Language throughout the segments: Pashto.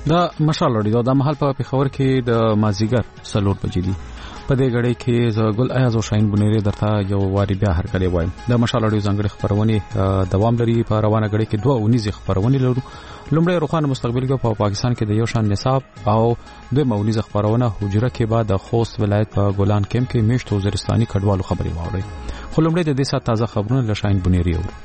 دا مشال لري دا محل په پیښور کې د مازیګر 4 بجې دي. په دې غړې کې زګل ایاز او شاهین بنيري درته یو واری بیا هر کله وایم. د مشال لري ځنګړي خبرونه دوام لري. په روانه غړې کې 2 اونیز خبرونه لرو. لومړی روخانه مستقبل کې په پاکستان کې د یو شان نصاب او د مونیز خبرونه حجره کې بعد د خوست ولایت په ګولان کمپ کې میشت وزیرستاني کډوالو خبري واوري. خو لومړی د دې سات تازه خبرونه له شاهین بنيري اورو.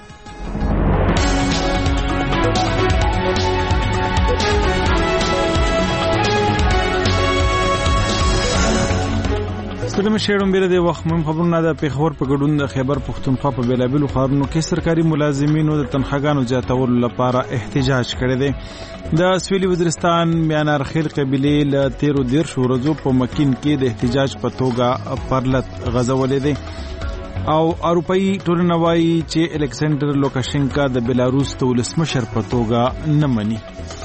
سلام شیرم بیره د وخت مهم خبرونه د پیښور په ګډون د خیبر پښتونخوا په بیلابلو ښارونو کې سرکاري ملازمینو د تنخواګانو زیاتولو لپاره احتجاج کړی دی. د سویلي وزیرستان میانار خیل قبیله له 13 ورځو په مکین کې د احتجاج په توګه پرلط غزولې دي او اروپאי ټولنه وايي چې الکسندر لوکاشنکا د بیلاروس د ولسمشر په توګه نه مني.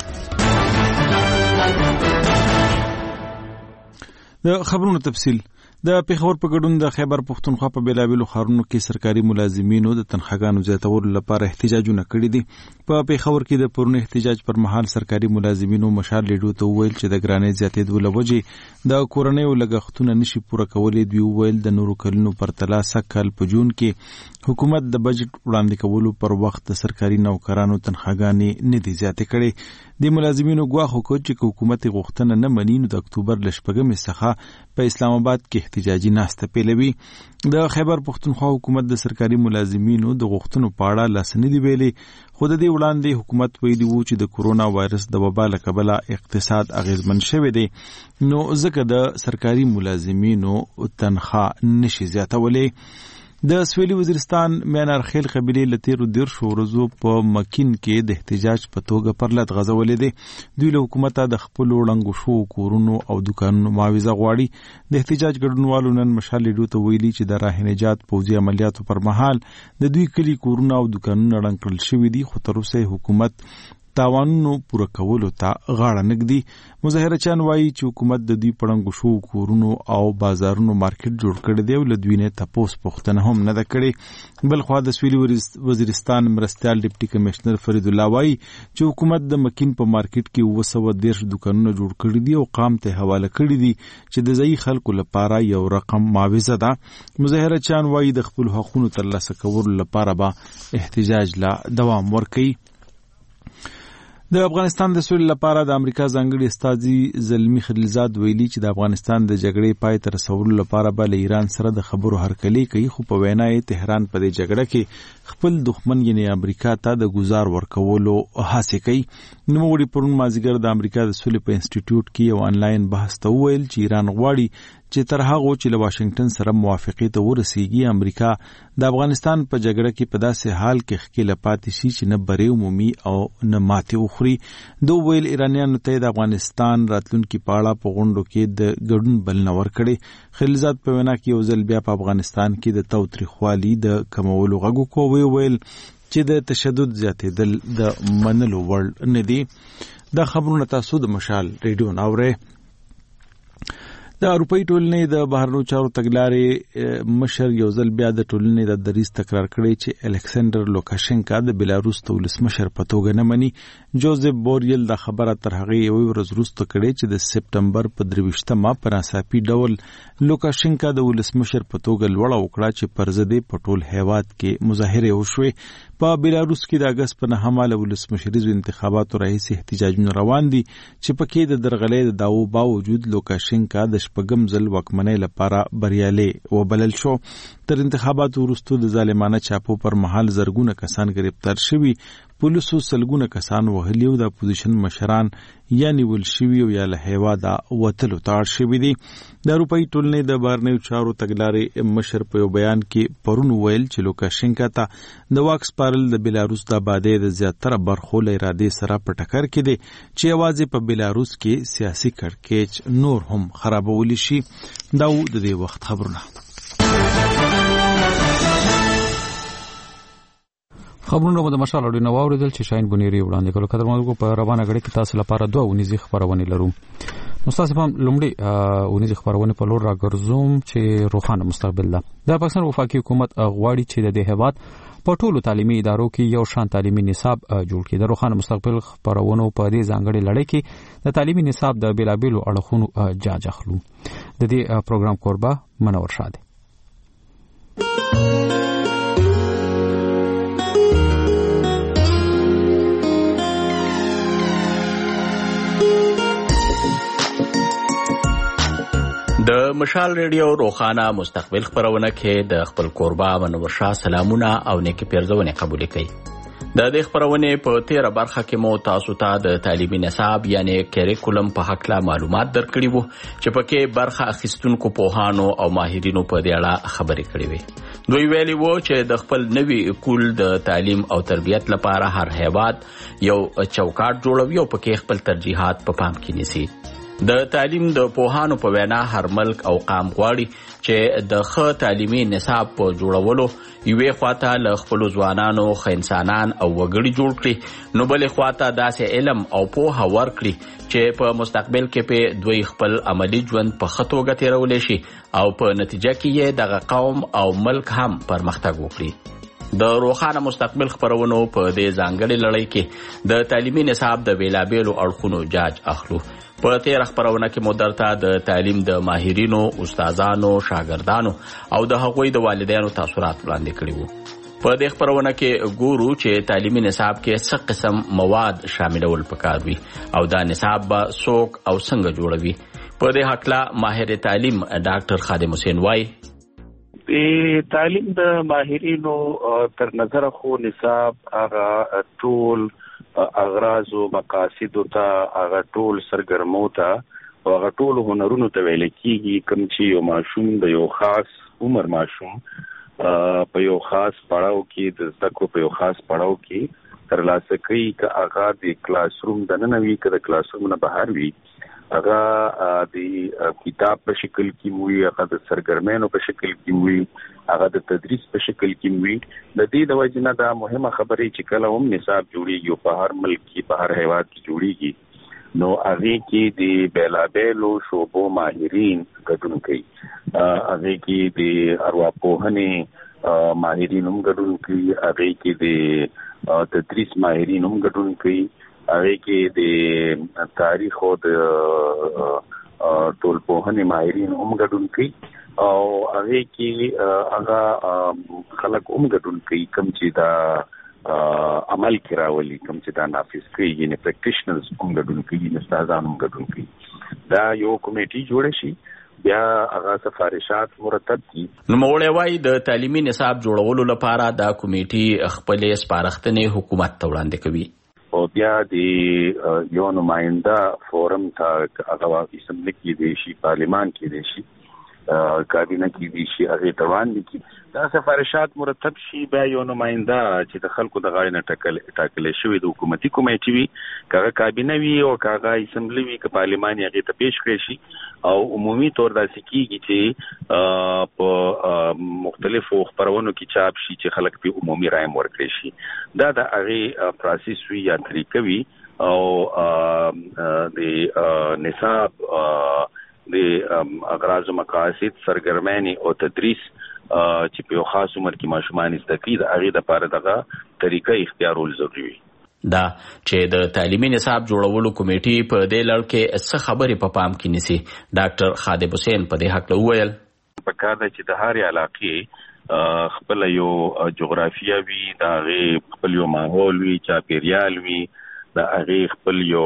د خبرونو تفصیل د پیښور په ګډون د خیبر پښتونخوا په بیلابلو ښارونو کې سرکاري ملازمینو د تنخواګانو زیاتولو لپاره احتجاجونه کړي دي. په پیښور کې د پرون احتجاج پر مهال سرکاري ملازمینو مشال لیډو ته وویل چې د ګرانۍ زیاتېدو له وجې د کورنیو لګښتونه نشي پوره کولی. دوی وویل د نورو کلونو پرتله سږ په جون کې حکومت د بجټ وړاندې کولو پر وخت د سرکاري نوکرانو تنخواګانې نه دي زیاتې کړي. د ملازمینو ګواښ وکړ چې حکومت غوښتنه نه مني نو د اکتوبر ل 8 څخه په اسلام آباد کې احتجاجي ناسته پیلوي. د خیبر پښتونخوا حکومت د سرکاري ملازمینو د غوښتنو په اړه لاسنیدي ویلي. خو د دې وړاندې حکومت ویلي وو چې د کورونا وایرس د وبا له کبله اقتصاد اغیزمن شوی دی نو ځکه د سرکاري ملازمینو تنخوا نشي زیاتولی. د سویلي وزیرستان میانار خیل قبیله له 13 ورځو په مکین کې د احتجاج په توګه پرلط غزولې دي. دوی له حکومت د خپل وړاندو شو کورونو او دکانونو معاوضه غواړي. د احتجاج ګډونوالو نن مشال لیډو ته ویلي چې د راه نجات پوځي عملیاتو پر مهال د دوی کلی کورونه او دکانونه ړنګ کړل شوي دي خو تر اوسه حکومت تاوانونو پوره کولو ته غاړه نږدي. مظاهره چان وایي چې حکومت د دوی پړنګو شو کورونو او بازارونو مارکیټ جوړ کړی دی او له دوی نه تپوس پوښتنه هم نه ده کړې. بل خوا د سویلي وزیرستان مرستیال ډیپټي کمشنر فرید الله وایي چې حکومت د مکین په مارکیټ کې 213 دکانونه جوړ کړي دي او قام ته حواله کړي دي چې د ځای خلکو لپاره یو رقم معاوضه ده. مظاهره چان وایي د خپل حقوقو ترلاسه کولو لپاره به احتجاج لا دوام ورکوي. د افغانستان د سولې لپاره د امریکا ځانګړي استازي زلمی خلیلزاد ویلي چې د افغانستان د جګړې پای ته رسولو لپاره به له ایران سره د خبرو هرکلی کوي خو په وینا یې تهران په دې جګړه کې خپل دښمن یعنی امریکا ته د گزار ورکولو هڅه کوي. نوموړي پرون مازیګر د امریکا د سولې په انسټیټیوټ کې یو انلاین بحث ته وویل چې ایران غواړي چې تر هغه چې له واشنگټن سره موافقې ته ورسیږي امریکا د افغانستان په جګړه کې په داسې حال کې ښکیله پاتې شي چې نه بری عمومي او نه ماتې وخوري. دوی ویل ایرانیانو ته د افغانستان راتلونکي په اړه په غونډو کې د ګډون بلنه ورکړې. خلیلزاد په وینا کې یو ځل بیا په افغانستان کې د تاوتریخوالي د کمولو غږ وکړ. ویل چې د تشدد زیاتېدل د منلو وړ نه دي. دا خبرونه تاسو د مشال ریډیو اورئ. د اروپאי ټولنې د بهرنیو چارو تګلارې مشر یو ځل بیا د ټولنې د دریځ تکرار کړی چې الکسندر لوکاشنکا د بیلاروس د ولسمشر په توګه نه مني. جوزف بوریل د خبره تر هغه یو ورځ وروسته کړی چې د سپټمبر په 23 په ناڅاپي ډول لوکاشنکا د ولسمشر په توګه لوړه وکړه چې پر ضد په ټول هیواد کې مظاهره وشوې. په بیلاروس کې د اگست په 9 له ولسمشریزو انتخاباتو راهیسې احتجاجونه روان دي چې پکې د درغلۍ د داوو باوجود لوکاشنکا د شپږم ځل واکمنۍ لپاره بریالي وبلل شو. تر انتخاباتو وروسته د ظالمانه چاپو پر مهال زرګونه کسان گرفتار شوي. پولیسو سلګونه کسان وهلي او د اپوزیشن مشران یا نیول شوي او یا له هیواده وتلو ته اړ شوي دي. د اروپאי ټولنې د بهرنیو چارو تګلارې مشر په یو بیان کې پرون ویل چې لوکاشنکا ته د واک سپارل د بیلاروس د آبادۍ د زیاتره برخو له ارادې سره په ټکر کې دي چې یوازې په بیلاروس کې سیاسي کړکېچ نور هم خرابولی شي. دا د دې وخت خبرونه. خبرونه د مشال اوري نو اوریدل چې شاهین بنيري وړاندې کړو. کتر موږ په روانه غړي کې تاسو لپاره 2 اونیزي خبرونه لرو. مستاسف هم لومړی اونیزي خبرونه په لور راګرځوم چې روخانه مستقبل ده. د پاکستان وفاقي حکومت غواړي چې د هیواد په ټولو تعلیمي ادارو کې یو شان تعلیمي نصاب جوړ کړي. د روښانه مستقبل خبرونو په دې ځانګړي لړۍ کې د تعلیمي نصاب د بیلابیلو اړخونو جاج اخلو. د دې پروګرام کوربه منور شاه دی. د مشال ریډیو روخانه مستقبل خبرونه کې د خپل کوربه منور شاه سلامونه او نیکی پیرزونه قبول کړي. د دې خبرونه په 13 برخه کې مو تاسو ته د تعلیمي نصاب یعنی کریکولم په حق لا معلومات درکړي وو چې پکې برخه اخیستونکو پوهانو او ماهرینو په دې اړه خبرې کړې وي. دوی ویلي وو چې د خپل نوي کول د تعلیم او تربیت لپاره هر هیواد یو چوکاټ جوړوي او پکې خپل ترجیحات په پام کې نیسي. د تعلیم د پوهانو په وینا هر ملک او قام غواړي چې د ښه تعلیمي نصاب په جوړولو یوې خواته له خپلو ځوانانو ښه انسانان او وګړي جوړ کړي، نو بلې خواته داسې علم او پوهه ورکړي چې په مستقبل کې په دوی خپل عملی ژوند په ښه توګه تېرولی شي او په نتیجه کې یې دغه قوم او ملک هم پرمختګ وکړي. د روښانه مستقبل خبرونو په دې ځانګړې لړۍ کې د تعلیمي نصاب د بیلابیلو اړخونو جاج اخلو. په 13 خبرونه کې مو درته د تعلیم د ماهرینو، استادانو، شاګردانو او د هغوی د والدینو تاثرات وړاندې کړي وو. په دې خبرونه کې ګورو چې تعلیمي نصاب کې څه قسم مواد شاملول پکار وي او دا نصاب به څوک او څنګه جوړوي. په دې حق لا ماهر تعلیم ډاکټر خادم حسین وایي د تعلیم د ماهرینو تر نظر خو نصاب هغه ټول اغراض او مقاصد ته هغه ټول سرګرمو ته او هغه ټول هنرونو ته ویل کېږي کوم چې یو ماشوم د یو خاص عمر ماشوم په یو خاص پړاو کې د زده کړو په یو خاص پړاو کې ترلاسه کوي که هغه د کلاس روم دننه وي که د کلاس روم نه بهر وي، هغه د کتاب په شکل کې وي، هغه د سرګرمینو په شکل کې وي، هغه د تدریس په شکل کې وي. د دې د وجې نه دا مهمه خبره چې کله هم نصاب جوړیږي په هر ملک کې په هر هیواد کې جوړیږي نو هغه کې د بیلابیلو شعبو ماهرین ګډون کوي. هغه کې د ارواپوهنې ماهرین هم ګډون کوي، هغه کې د تدریس ماهرین هم ګډون کوي، هغه کې د تاریخ او د ټولنپوهنې ماهرین هم ګډون کوي او هغه کې هغه خلک هم ګډون کوي کوم چې دا عمل کې راولي، کوم چې دا نافذ کوي، یعنی پریکټیشنرز هم ګډون کوي، استادان هم ګډون کوي. دا یو کمیټي جوړه شي، بیا هغه سفارشات مرتب دي. نو موړی وایي د تعلیمي نصاب جوړولو لپاره دا کمیټي خپلې سپارښتنې حکومت ته وړاندې کوي او بیا د یو نماینده فورم ته هغه اسمبلی کې دی شي، پارلیمان کې دی شي، کابینه کې دی شي، هغه ته وړاندې کی دا سفارشات مرتب شي. بیا یو نماینده چې د خلکو د غاړې نه ټاکل شوی د حکومتي کمیټې وي، کاغه کابینه وي او کاغه اسمبلی وي، که پارلیمان هغه ته پیش کړی شي او عمومي تور داسې کیږي چې په مختلفو خبرونو کې چاپ شي چې خلک په عمومي رایم ورکړي شي. دا د هغه پروسس وی یا طریقه وي او د نصاب د اغراض او مقاصد سرګرمانی او تدریس چې په خاص عمر کې ماشومان استفید هغه د لپاره دغه طریقه اختیارول ضروري وي. دا چې د تعلیمي نصاب جوړولو کمیټي په دې لړ کې څه خبرې په پام کې نیسي، ډاکټر خادم حسین په دې حق وویل په کار ده چې د هر علاقې خپل یو جغرافیه وي، د هغې خپل یو ماحول وي، چاپیریال وي، د هغې خپل یو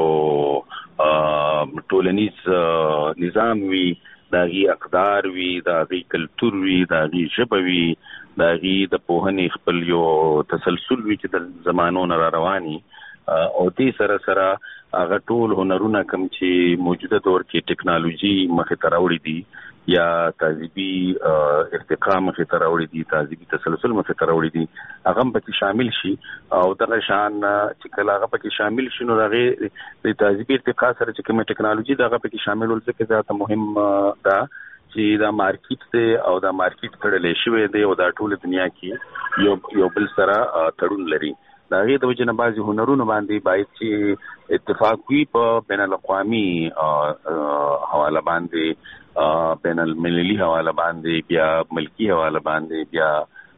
ټولنیز نظام وي، د هغې اقدار وي، د هغې کلتور وي، د هغې ژبه وي، د هغې د پوهنې خپل یو تسلسل وي چې د زمانو نه را رواني او دې سره سره هغه ټول هنرونه کوم چې موجوده دور کې ټیکنالوژي مخې ته راوړي دي یا تهذیبي ارتقا مخې ته راوړي دي، تهذیبي تسلسل مخې ته راوړي دي، هغه هم پکې شامل شي او دغه شان چې کله هغه پکې شامل شي نو هغې د تهذیبي ارتقا سره چې کومه ټیکنالوژي د هغه پکې شامل ول ځکه زیاته مهم ده چې دا مارکیټ دی او دا مارکیټ تړلې شوی دی او دا ټول دنیا کې یو بل سره تړون لري. دا هغې د وجې نه بعضې هنرونو باندې باید چې اتفاق وي په بین الاقوامي حواله باندې، بین المللي حواله باندې، بیا ملکي حواله باندې، بیا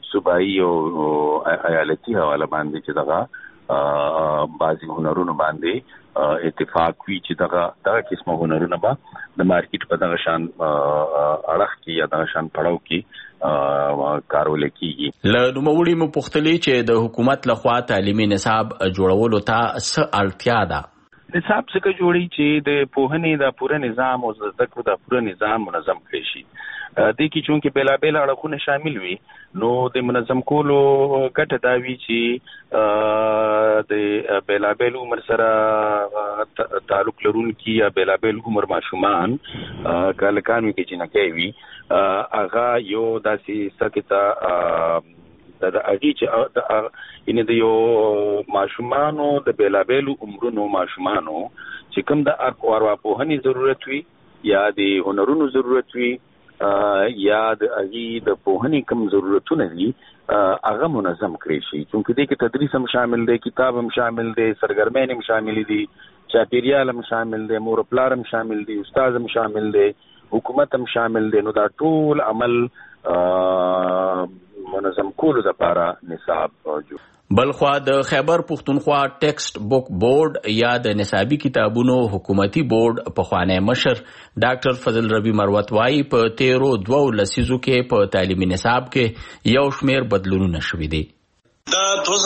صوبایي او ایالتي حواله باندې چې دغه بعضي هنرونو باندې اتفاق وی چې دغه قسمه هنرونه به د مارکیټ په دغه شان اړخ کې یا دغه شان پړاو کې کارول کیږي. له نوموړي مو پوښتلې چې د حکومت لخوا تعلیمي نصاب جوړولو ته څه اړتیا ده. نصاب څنګه جوړي چې د پوهنې د پوره نظام او د ذکر د پوره نظام منظم کړي شي. د کې چونکې بیلابیل اړخونه شامل وي نو د منظم کولو ګټه دا وی چې د بیلابیل عمر سره تعلق لرونکي یا بیلابیل عمر ماشومان کالکانو کې چې نه کوي هغه یو داسې سکتا د اږي چې ان د یو ماشومانو د بیلابیل عمرونو ماشومانو چې کوم د ارواپوهنې ضرورت وي یا د هنرونو ضرورت وي یا د اږي د پوهنې کوم ضرورتونه دي هغه منظم کړی شي. چونکه دې کې تدریس هم شامل دی، کتاب هم شامل دی، سرګرمۍ هم شامل دي، چاپیریال هم شامل دی، مور پلار هم شامل دي، استاد هم شامل دی، حکومت هم شامل دی. نو دا ټول عمل منظم کولو لپاره نصاب جوړ. بلخوا د خیبر پښتونخوا ټیکسټ بک بورډ یا د نصابي کتابونو حکومتي بورډ پخوانی مشر ډاکټر فضل ربی مروت وايي په 13 لسیزو کې په تعلیمي نصاب کې یو شمېر بدلونونه شوي دي. دا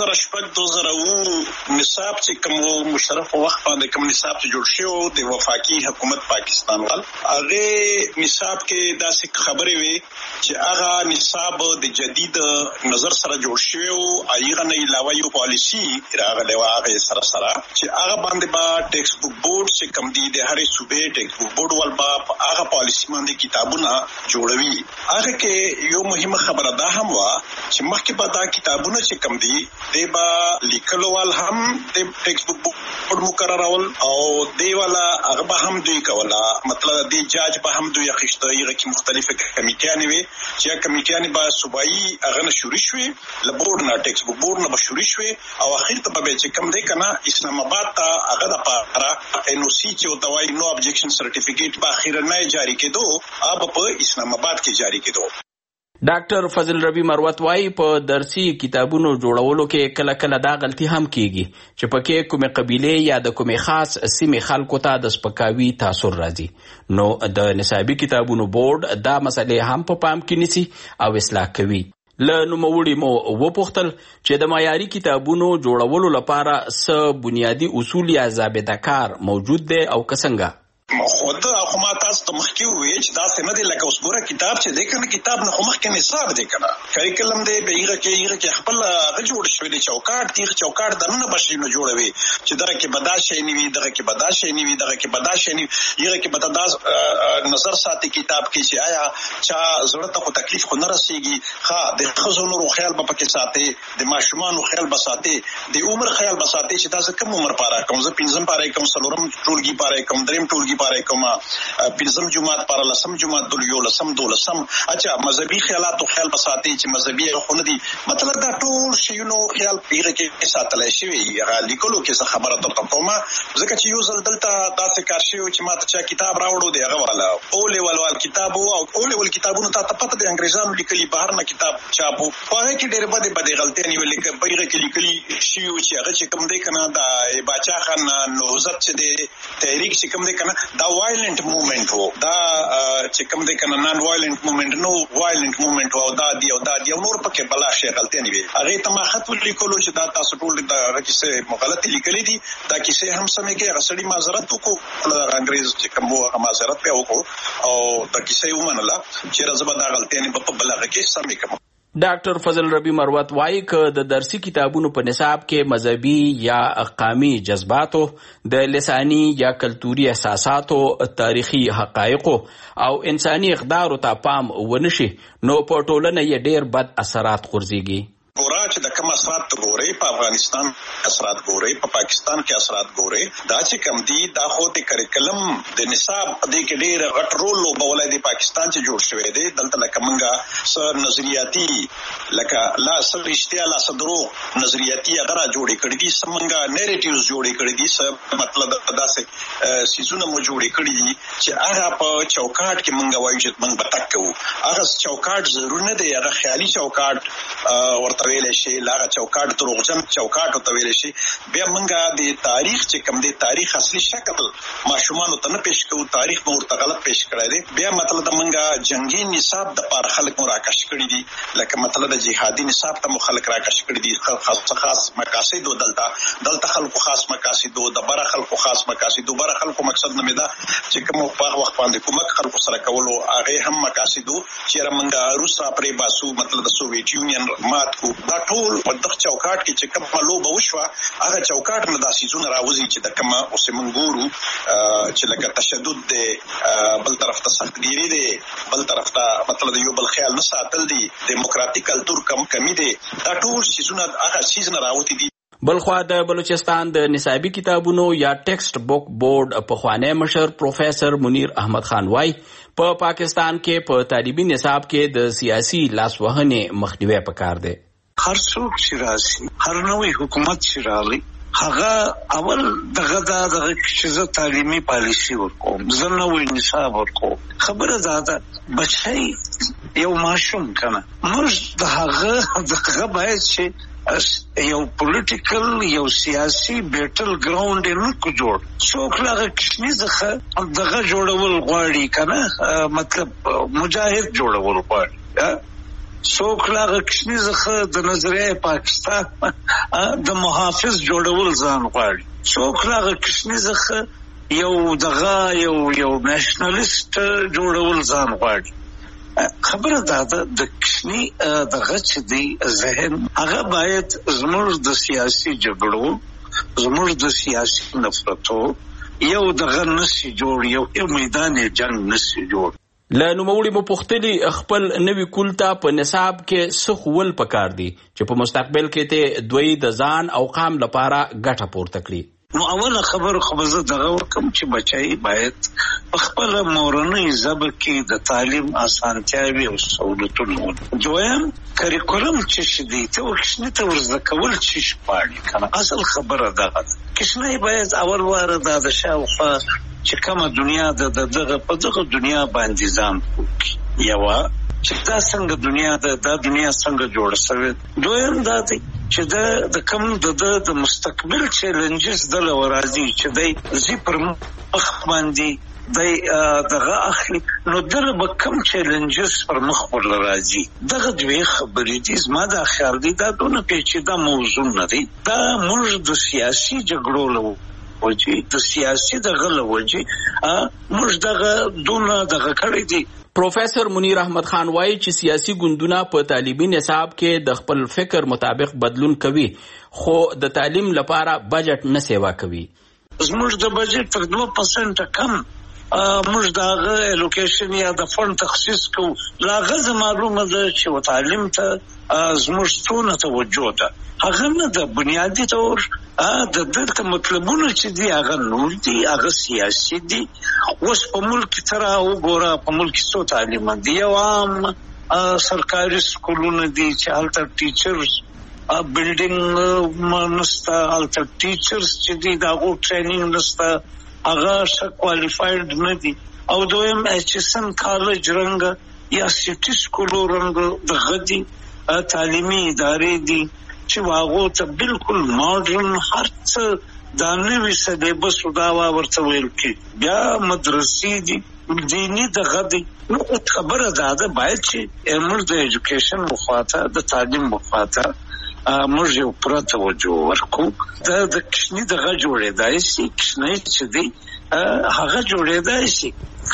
2008-2009 نصاب چې کوم مشرف وخت باندې کوم نصاب چې جوړ شو د وفاقي حکومت پاکستان ول هغه نصاب کې داسې خبرې وي چې هغه نصاب د جدید نظر سره جوړ شوی او هغه نه علاوه یو پالیسی راغلی و هغه سره چې هغه باندې با ټیکسټ بک بورډ چې کوم دی د هرې صوبې ټیکسټ بک بورډ ول با هغه پالیسی باندې کتابونه جوړوي. هغه کې یو مهمه خبره ده هم وا چې مخکې به دا کتابونه چې دی دیبا لیکلوال هم د ټیکسټ بک بورډ مقررول او دیوالا هغه به هم دوی کولا مطلب دی جاج به هم دوی اخیسته یغه کې مختلفه کمیټیانې وي چې کمیټیانې به صوبایي هغه نشوري شوي ل بورډ نه ټیکسټ بک بورډ نه بشوري شوي او اخر ته به چې کم دی کنه اسلام آباد ته هغه د پاره ان او سی چې توای نو ابجیکشن سرټیفیکیټ به اخر نه جاری کېدو اب په اسلام آباد کې جاری کېدو. ډاکټر فضل ربی مروت وايي په درسي کتابونو جوړولو کې کله کله دا غلطي هم کیږي چې پکې کومه قبيله یا د کومه خاص سیمې خلکو ته د سپکاوي تاثیر راځي. نو د نصابي کتابونو بورډ دا مسلې هم په پام کې نیسي او اصلاح کوي. له نوموړي مو وپوښتل چې د معیاري کتابونو جوړولو لپاره څه بنیادی اصول یا ضابطه کار موجود دی او څنګه؟ خود خو ما تاسو ته مخکې وویل چې دا څنګه دی لکه اوس ګوره کتاب چې دی کنه کتاب نه خو مخکې نصاب دی کنه کریکلم دی به یغه کې خپل هغه جوړ شوی دی چوکاټ تیغ چوکاټ دنه بشي نو جوړوي چې دغه کې بداشي نیوي دغه کې بداشي نیوي دغه کې بداشي نیوي یغه کې بداز نظر ساتي کتاب کې چې آیا چا زړه ته تکلیف خو نه رسیږي ها د خزونو رو خیال به پکې ساتي د ماشومان خیال به ساتي د عمر خیال به ساتي چې تاسو کوم عمر پاره کوم زه 15 پاره کوم سلورم ټولګي پاره کوم دریم ټولګي پاره کوم پنځم جمعات پاره لسم جمعات دلیو لسم دولسم اچھا مذهبي خیالات او خیال بساتي چې مذهبي خونه دي مطلب دا ټول شیونو خیال پیغه کې ساتل شي هغه لیکلو کې خبره تر کومه ځکه چې یو ځل دلته تاسو کار شي چې ماته چا کتاب راوړو دی هغه والا او لیول کتاب او لیول کتابونو ته پته د انګريزانو لیکلي بهر نه کتاب چاپو هغه کې ډېر بده غلطي نیولې کې پیغه کې لیکلي شي چې هغه چې کوم دی کنه دا باچا خان نوزت چې دی تحریک چې کوم دی کنه دا وایلنت موومنت وو دا چې کوم دی کنه نان وایلنت موومنت نو وایلنت موومنت وو دا دی او نور پکې بلا شي غلطي نیوي هغه ته ما خط لیکلو چې دا تاسو ټول دا کیسه غلطي لیکلې دي دا کیسه هم سمې کې غسړي معذرت وکړو انګريز چې کوم وو معذرت په وکړو او دا کیسه ومنله چې رزبه دا غلطي نه په بلغه کې سمې کوم. ډاکټر فضل ربی مروت وايي ک د درسي کتابونو په نصاب کې مذهبي یا قومي جذباتو د لساني یا کلتوري احساساتو تاریخي حقایق او انساني اقدار ته پام ونشي نو په ټولنه یې ډېر بد اثرات غورځيږي. ګوره چې د کومه اثرات ګوري، په افغانستان اثرات ګوري، په پاکستان کې اثرات ګوري. دا چې کم دي دا خو د کریکلم د نصاب د کې ډېر غټ رول لوبولای دی پاکستان چې جوړ شوی دی. دلته لکه منګه سر نظریاتي لکه لا سر اشتیا لا صدرو نظریاتي اگر جوړې کړې دي، سمنګه نیریټیوز جوړې کړې دي، مطلب داسې سيزونه مو جوړې کړې دي چې هغه په چوکاټ کې منګه وایي چې منګ بتک کوو. هغه چوکاټ ضروري نه دی، هغه خیالي چوکاټ ورته ویل شي، لاغه چوکاټ دروغجن چوکاټ ورته ویل شي. بیا منګه د تاریخ چې کم دی تاریخ اصلي شکل ماشومان ته نه پېښ کوو، تاریخ مو ورته غلط پېښ کړی دی. بیا مطلب د منګه جنگي نصاب د پاره خلک مو راکش کړی دي، لکه مطلب د جهادي نصاب ته مو خلک راکش کړی دي. خاص مقاصد دلته خلکو خاص مقاصد د بره خلکو خاص مقاصد بره خلکو مقصد نه میدا چې کوم په وخت باندې کومک خلکو سره کولو هغه هم مقاصد چې رمنګا روس را پرې باسو مطلب د سوویت یونین مات کو. دا ټول په دغه چوکاټ کې چې کوم لوبه وشوه هغه چوکاټ نه داسې زونه راوځي چې د کوم اوس منګورو چې لکه تشدد دی، بل طرف ته سختګيري دی، بل طرف ته مطلب د یو بل خیال نه ساتل دي، دیموکراتیک کلچر کمی دی. دا ټول شیزونه هغه شیز نه راوتی دي. بلخوا د بلوچستان د نصابي کتابونو یا ټیکسټ بوک بورډ په خوانی مشر پروفیسر منیر احمد خان وای په پاکستان کې په تعلیمي نصاب کې د سیاسي لاسوهنې مخنیوي پکار دی. هر څوک چې راشي، هر نوې حکومت چې راغلی، هغه اول دغه چې زه تعلیمي پالیسي ورکوم، زه نوې نصاب ورکوم. خبره ده بچی یو ماشوم کنه، موږ دغه باید چې یو پولیټیکل یو سیاسي بیټل ګراوند نه کو جوړ څوک لاغه کښنی ځخه دغه جوړول غواړي کنه، مطلب مجاهد جوړول غواړي، څوک لاغه کښنی ځخه د نظریه پاکستان د محافظ جوړول ځان غواړي، څوک لاغه کښنی ځخه یو دغه یو نېشنلیست جوړول ځان غواړي. خبره ده د کښنی دغه چې دی ذهن هغه باید زموږ د سیاسي جګړو، زموږ د سیاسي نفرتو یو دغه نسی جوړ، یو میدان جنگ نسی جوړ. له نوموړي مو پوښتلي خپل نوي کولتا په نصاب کې څه خول پکار دي چې په مستقبل کې ته دوی د ځان او قام لپاره ګټه پورته کړي. نو اوله خبر خو زه دغه وکم چې بچای باید خپل مورنۍ ژبه کې د تعلیم اسانتیاوي او سہولتونه. دویم کریکولم چې شدي ته وښنه ته ورزده کول چې شپاړي کنه، اصل خبره ده کښنه باید اول واره د شاوخه چې کومه دنیا دغه په دغه دنیا باندې ځان کوي، یو چې دا څنګه دنیا دا دنیا څنګه جوړه شوې. دویم دا دی چې د کوم د مستقبل چیلنجز د لورازي چې دی زی پر مخ باندې دی دغه اخلي، نو دغه به کوم چیلنجز پر مخ ورلازي. دغه دوی خبرې دي زما د خیال دي دا دونه پیچیده موضوع نه دی. دا موږ د سیاسي جګړو له وجې د سیاسي دغه له وجې موږ دغه دونه دغه کړی دي. پروفیسر منیر احمد خان وایي چې سیاسي ګوندونه په تعلیمي نصاب کې د خپل فکر مطابق بدلون کوي، خو د تعلیم لپاره بجټ نه سیوا کوي. زموږ د بجټ تر 2% کم موږ دغه الوکیشن یا د فند تخصیص کوو. لاغه معلومه ده چې و تعلیم ته زموږ څونه توجه ده، هغه نه د بنیادی طور د دلته مطلبونه چې دی هغه نور دي، هغه سیاسي دي. اوس په ملک تر وګوره په ملک څو تعلیم دي، یو عام سرکاري سکولونه دي چې هلته ټیچرز بلډینګ نسته، هلته ټیچرز چې دي دغه ټریننګ نسته، هغه ښه کوالیفاید نه دي. او دویم ایچسن کالج رنګ یا سټي سکولو رنګ دغه دي تعلیمي ادارې دي چې واغو ته بالکل ماډرن هر څه د نوې سلیبس دا ورته ویل کی، بیا مدرسې دي دینی دغه دي. نو خبره ده باید چې موږ د ایجوکیشن مخاطه د تعلیم مخاطه موږ یو پوره توجه ورکو. د کښنی دغه جوړېدای شي، کښنی چې دی هغه جوړېدای شي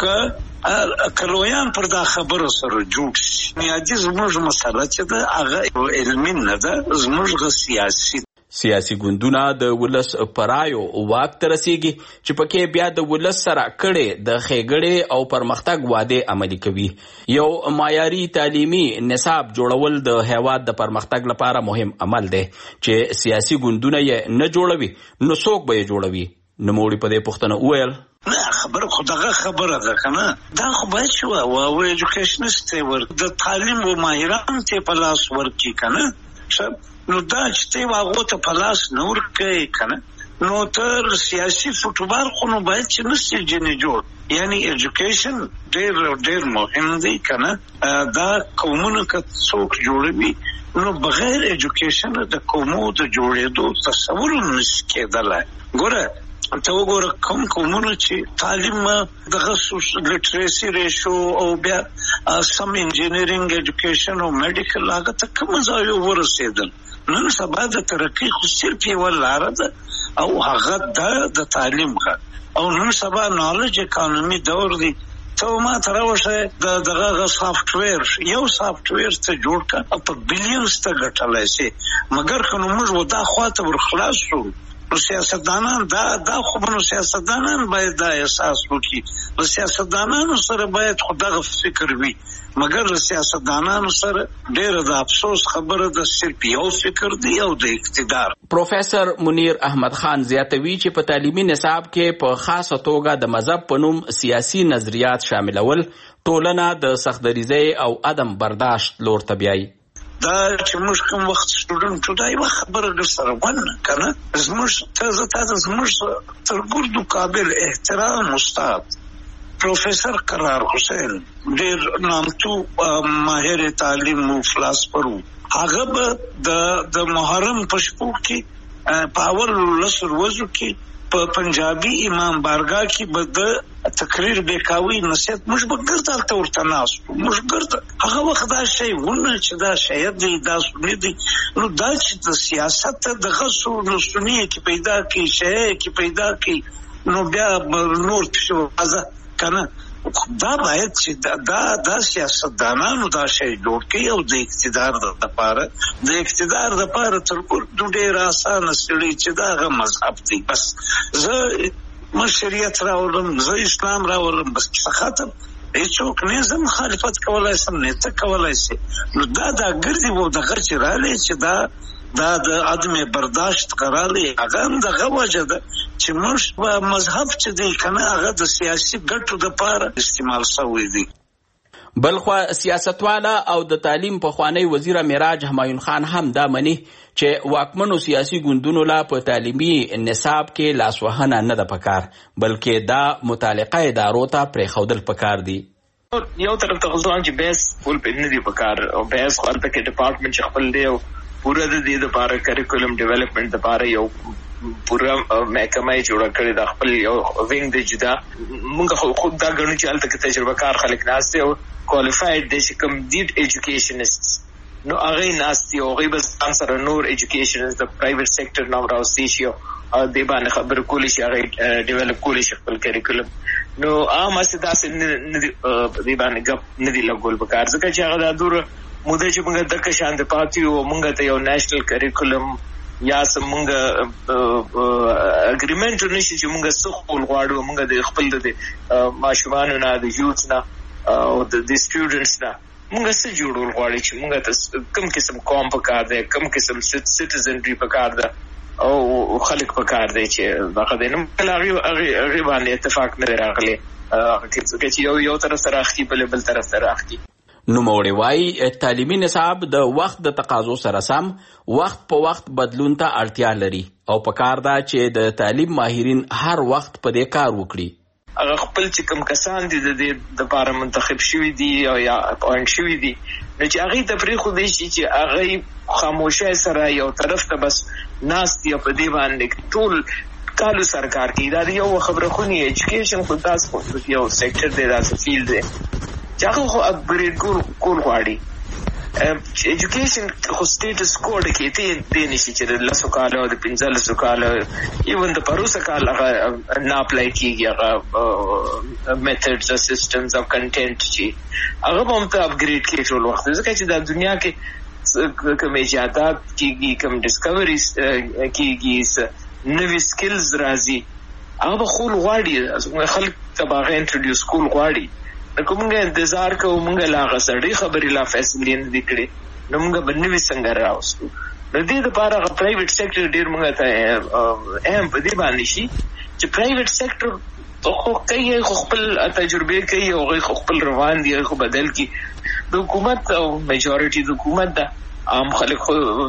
کلویان پر دا خبره سره جوړ شي. نیادي زموږ مسله چې ده هغه علمي نه ده، زموږ سیاسي. سیاسي ګوندونه د ولس پرایو واک ته رسیږي چې پکې بیا د ولس سره کړي د ښېګړې او پرمختګ وعده عملي کوي. یو معیاري تعلیمي نصاب جوړول د هیواد د پرمختګ لپاره مهم عمل دی چې سیاسي ګوندونه یې نه جوړوي نو څوک به یې جوړوي. نوموړي په دې پوښتنه وویل نه خبره خبره ده کنه دا خو باید شو او ایجوکیشنست د تعلیم او ماهران ته په لاس ورکی کنه نو دا چې ته واغو ته په لاس نور کوي کنه نو تر سیاسي فوټبال خو نو باید چې نسي جنې جوړ یعنی ایجوکیشن ډېر مهم دی کنه دا قومونه که څوک جوړوي نو بغیر ایجوکیشن د قومو د جوړېدو تصور نشي کېدلی. ګوره ته وګوره کوم قومونه چې تعلیم دغه لټریسي ریشو او بیا سم انجینیرینګ ایجوکیشن او میډیکل هغه ته کوم ځای ورسېدل. نن سبا د ترقی خو صرف یو لار ده او هغه د تعلیم او نن سبا نالج اکانومي دور دی. ته ما تراوشه دغه سافټویر یو سافټویر ته جوړ کړه په بلیونز ته ګټلای شي مګر که موږ ودا خواته ورخلاص شو نو سیاستدانان دا خو نو سیاستدانان باید دا احساس وکړي. نو سیاستدانانو سره باید خو دغه فکر وي مګر سیاستدانانو سره ډېر د افسوس خبره ده صرف یو فکر دی او د اقتدار. پروفیسر منیر احمد خان زیاتوي چې په تعلیمي نصاب کې په خاصه توګه د مذهب په نوم سیاسي نظریات شاملول ټولنه د سختدریزۍ او عدم برداشت لور ته بیایي. دا چې موږ کوم وخت سټوډنټ دا یو خبره در سره ونه کنه زموږ تر ګردو قابل احترام استاد پروفیسر قرار حسین ډېر نامتو ماهر تعلیم او فلسفر هغه به د محرم په شپو کې په اول لسر وځو کې په پنجابي امام بارګاه کې به د تقریر بیکاوي نصیحت موږ به ګرځال ته ورته ناست موږ ګرځ هغه وخت دا شی ونه چې دا شاید دی دا سنی دی نو دا چې د سیاست دغه سنی کې پیدا کی شی کې پیدا کی نو بیا نور څه کنه دا باید چې دا سیاستدانانو دا شی جوړ کړي او د اقتدار لپاره تر ټولو ډېر اسانه سړي چې دا مذهب دی بس زه شریعت راولم زه اسلام راولم بس ختم هیڅوک نه زه مخالفت کولای شم نه ته کولای شي نو دا ګرځي وو دغه چې رالی چې دا د عدم برداشت قراري هغه دغه وجه ده چې موږ په مذهب چې دی کنه هغه د سیاسي ګټو لپاره استعمال شوی دی. بلخوا سیاستواله او د تعلیم پخوانی وزیر معراج همایون خان هم دا مني چې واکمنو سیاسي ګوندونو لا په تعلیمي نصاب کې لاسوهنه نه ده پکار بلکې دا متعلقه ادارو ته پرېښودل پکار دي. یو طرف ته غوښتل چې بیس ول په نه دی پکار او بیس خپل کې ډپارټمنټ چې خپل دی او پورا د دې لپاره کریکولم ډیولپمنٹ لپاره یو پورا محکمه جوړ کړی د خپل یو وینګ دی جدا موږ خود دا غنو چې الته کې تجربه کار خلک ناشته او کوالیفاید دي چې کمپلیټ ایجوکیشنست نو هغه ناشته او غي بس انسر نور ایجوکیشنست د پرایویټ سېکټر نو راوستي شي او د باندې خبر کولی شي هغه ډیولپ کولی شي خپل کریکولم نو عام اساس نه دی باندې غپ نه دی لګول پکار ځکه چې هغه د دور موږ چې موږ د کشان د پاتیو موږ ته یو نېشنل کریکولم یا سمونږ اګریمنټ نشي چې موږ څه غواړو موږ د خپل د ماشومان نه د یوث نه او د سټوډنټس نه موږ څه جوړول غواړو چې موږ ته کوم قسم قوم پکار دی کوم قسم سټیزنري پکار ده او خلک پکار دی چې دغه د هغه باندې اتفاق نه راغلی چې یو طرف سره اختی بل طرف سره اختی. نوموړي وايي تعلیمي نصاب د وخت د تقاضو سره سم وخت په وخت بدلون ته اړتیا لري او پکار ده چې د تعلیم ماهرین هر وخت په دې کار وکړي. هغه خپل چې کوم کسان دي د دې لپاره منتخب شوي دي او یا اپاینټ شوي دي نو چې هغه تفریح خو دی چې هغه خاموشه سره یو طرف ته بس ناست دی په دې باندې ټول کالو سرکار کې دا یو خبره خو نه ایجوکیشن خو تاسو یو سېکټر دی دا فیلډ دی چې هغه خو اپګریډ کول غواړي ایجوکیشن خو سټیټس کوډ کې ته نشي چې د 10 کالو د 15 کالو ایون د پروسه کال هغه نه اپلای کیږي هغه میتھډز او سیستمز او کنټینټ چې هغه هم ته اپګریډ کیږي ټول وخت ځکه چې د دنیا کې کوم ایجادات کیږي کوم ډیسکوریز کیږي نوې سکلز راځي هغه خول غواړي خلک تباغه انټروډیوس کول غواړي کومه انتظار کوو موږ لا غسړي خبرې لا فیصلې نه دکړي نو موږ بنوي څنګه راوستو د دې لپاره پرایویټ سېکټر ډیر موږ ته اهم په دې باندې شي چې پرایویټ سېکټر خو کوي خپل تجربه کوي او خپل روان دي خو بدل کی د حکومت او میجورټي د حکومت د عام خلک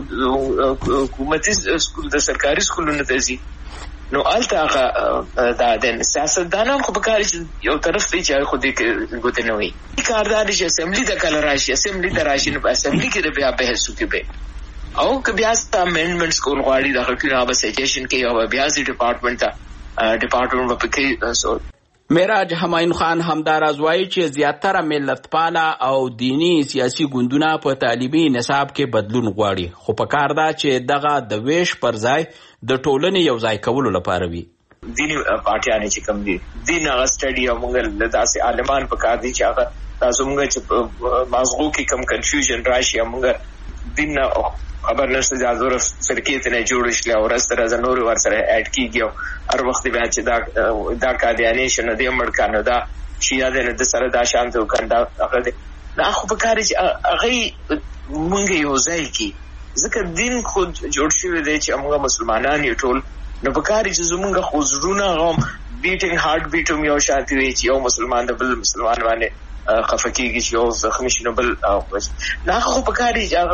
حکومتي سکول د سرکاري سکولونو ته ځي نو الته دا د سیاستدانانو خو په کار چې یو طرف ته چې خو دې ګوتې نه وي کاردار چې اسمبلی د کله راشي اسمبلی ته راشي نو اسمبلی کې د بیا بحث وکړي او که بیا ست امندمنټس کول غواړي دا خلک نه به سجیشن کوي او بیا سي ډپارټمنټ په کې معراج همایون خان همداراز وایي چې زیاتره ملتپاله او دینی سیاسي ګوندونه په تعلیمي نصاب کې بدلون غواړي خو په کار ده چې دغه د ویش پر ځای د ټولنې یو ځای کولو لپاره وي دینی پارټیانې چې کوم دي دین هغه سټډي او موږ داسې عالمان په کار دي چې هغه تاسو موږ چې مازغو کې کم کنفیوژن راشي موږ دین خبر نشته چې حضور سرکیت نه جوړ شي او سره د نور ور سره اډ کیږي هر وخت بیا چې دا قادیانی شنه دی مړ کانو دا شیا د سره دا شانت وکندا هغه دا خو په کار چې هغه مونږ یو ځای کی ځکه دین خود جوړ شوی دی چې موږ مسلمانان یو ټول نو په کار چې زمونږ خو زړونه غوم بیټینګ هارت بیټوم یو شانتي وي چې یو مسلمان د بل مسلمان باندې خفقیږي چې یو زخمی شنو بل نه خو په کار چې هغه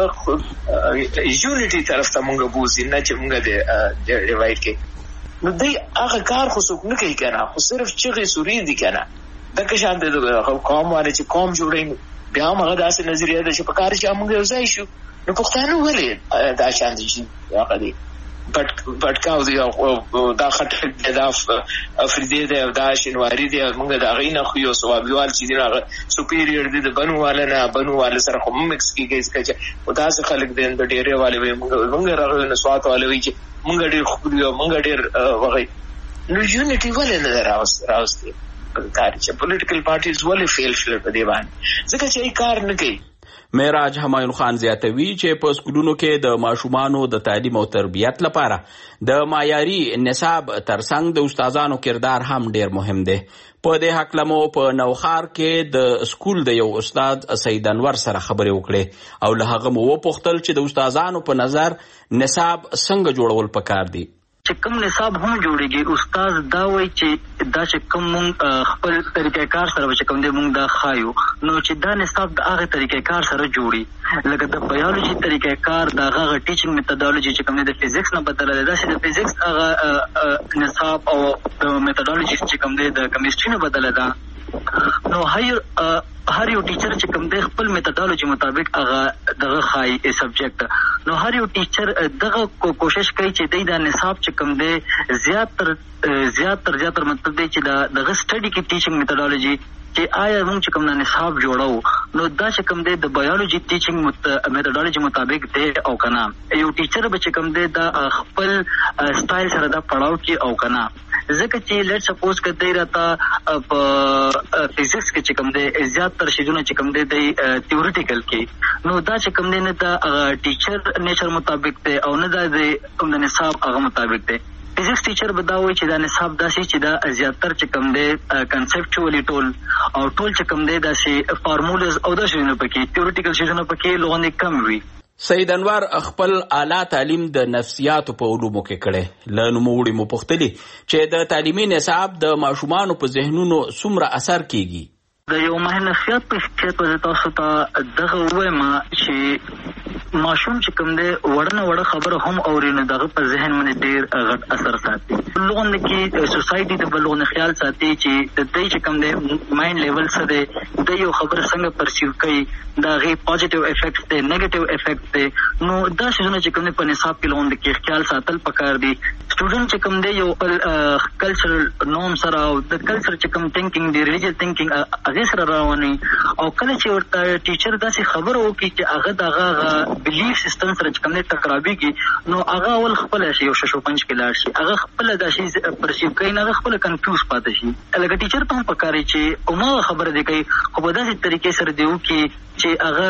یونټي طرف ته موږ بوزي نه چې موږ د ډیوایډ کې نو دی هغه کار خو څوک نه کوي کنه خو صرف چغې سوري دي کنه د که شانت د قوم باندې چې قوم جوړي بیا هغه داسې نظریه ده چې په کار چې موږ یو ځای شو نو پښتانه ولې دا شانت شي هغه دی بټکاو دی دا خټک د افریدي دی دا شینواری دی موږ دا غینه خو یو سوابیوال چې دی هغه سپیریئر دی د بنواله سره کوم مکس کیږي چې دا څه خلک دی د ډیره والے موږ راغلو نو سوات والے وی چې موږ ډیر خو موږ ډیر وغي نو یونټي ولې نه راوستي کار چې پولیټیکل پارټیز ولې فیل شول په دی باندې ځکه چې کار نه کوي معراج همایون خان زیاتوي چې په سکولونو کې د ماشومانو د تعلیم او تربیت لپاره د معیاري نصاب ترڅنګ د استادانو کردار هم ډیر مهم دی په دې حق لمو په نوخار کې د سکول د یو استاد سید انور سره خبرې وکړې او له هغه مو وپوښتل چې د استادانو په نظر نصاب څنګه جوړول پکار دی چې کوم نصاب هم جوړیږي استاد دا وایي چې دا چې کوم خپل طریقې کار سره چې کوم دې مونږ دا خایو نو چې دا نصاب د هغه طریقې کار سره جوړي لکه د بیولوژي طریقې کار د هغه ټیچینګ میتھډالوژي چې کوم د فزکس نه بدله ده چې د فزکس هغه نصاب او د میتھډالوژي چې کوم د کیمستري نه بدله ده نو هر یو ټیچر چې کوم د خپل میتھډالوژي مطابق هغه دغه خای سبجیکټ نو هر یو ټیچر دغه کوشش کوي چې د نصاب چې کوم د زیات مطلب دی چې دغه سټډي کې ټیچینګ میتھډالوژي چې آیا موږ چې کوم نصاب جوړو نو دا چې کوم د بیولوژي ټیچینګ میتھډالوژي مطابق دی او کنه یو ټیچر به چې کوم د خپل سټایل سره دا پڑھاو کې او کنه ځکه چې لیټ سپوز کړئ راته په فزکس کې چې کوم د زیات تر شیدونه چې کوم د تھیوریټیکل کې نو دا چې کوم نه دا ټیچر نیچر مطابق دی او نه دا د نصاب هغه مطابق دی فزکس ټیچر بداوي چې دا نصاب داسې چې دا زیاتر چې کوم دی کنسپچوالي ټول چې کوم دی داسې فارمولاز او دا شیونه پکې تھیوریټیکل شیونه پکې لغونه کم وي سید انور خپل اعلی تعلیم د نفسیاتو په علومو کې کړي له نوموړي مو پوښتلي چې د تعلیمي نصاب د ماشومانو په ذهنونو څومره اثر کیږي د یو نفسیات په حیثیت تاسو ته دغه وایم چې ماشوم چې کوم دی وړه خبره هم اوري نو دغه په ذهن باندې ډیر غټ اثر ساتي لغونه کې سوسايټي د بلغونه خیال ساتي چې د دې چې کوم دی مایند لیول څه دی د یو خبره څنګه پرسیو کوي دا غي پوزټیو افیکټس دی نیگیټیو افیکټس دی نو دا څه چې کوم په نصاب کې لغونه کې خیال ساتل پکار دی سټوډنټ چې کوم دی یو کلچرل نورم سره او د کلچر چې کوم ثینکینګ دی ریلیجیس ثینکینګ هغه سره رواني او کله چې ورته ټیچر داسې خبره وکړي چې هغه دغه بلیف سیستم سره چې کوم نه ټکراويږي نو هغه ول خپل شي او ششو پنځ کې لاړ شي هغه خپل د شي پرسیو کوي نه خپل کنفیوز پاتې شي لکه ټیچر ته هم پکاري چې کومه خبره دی کوي خو په داسې طریقې سره دیو کې چې هغه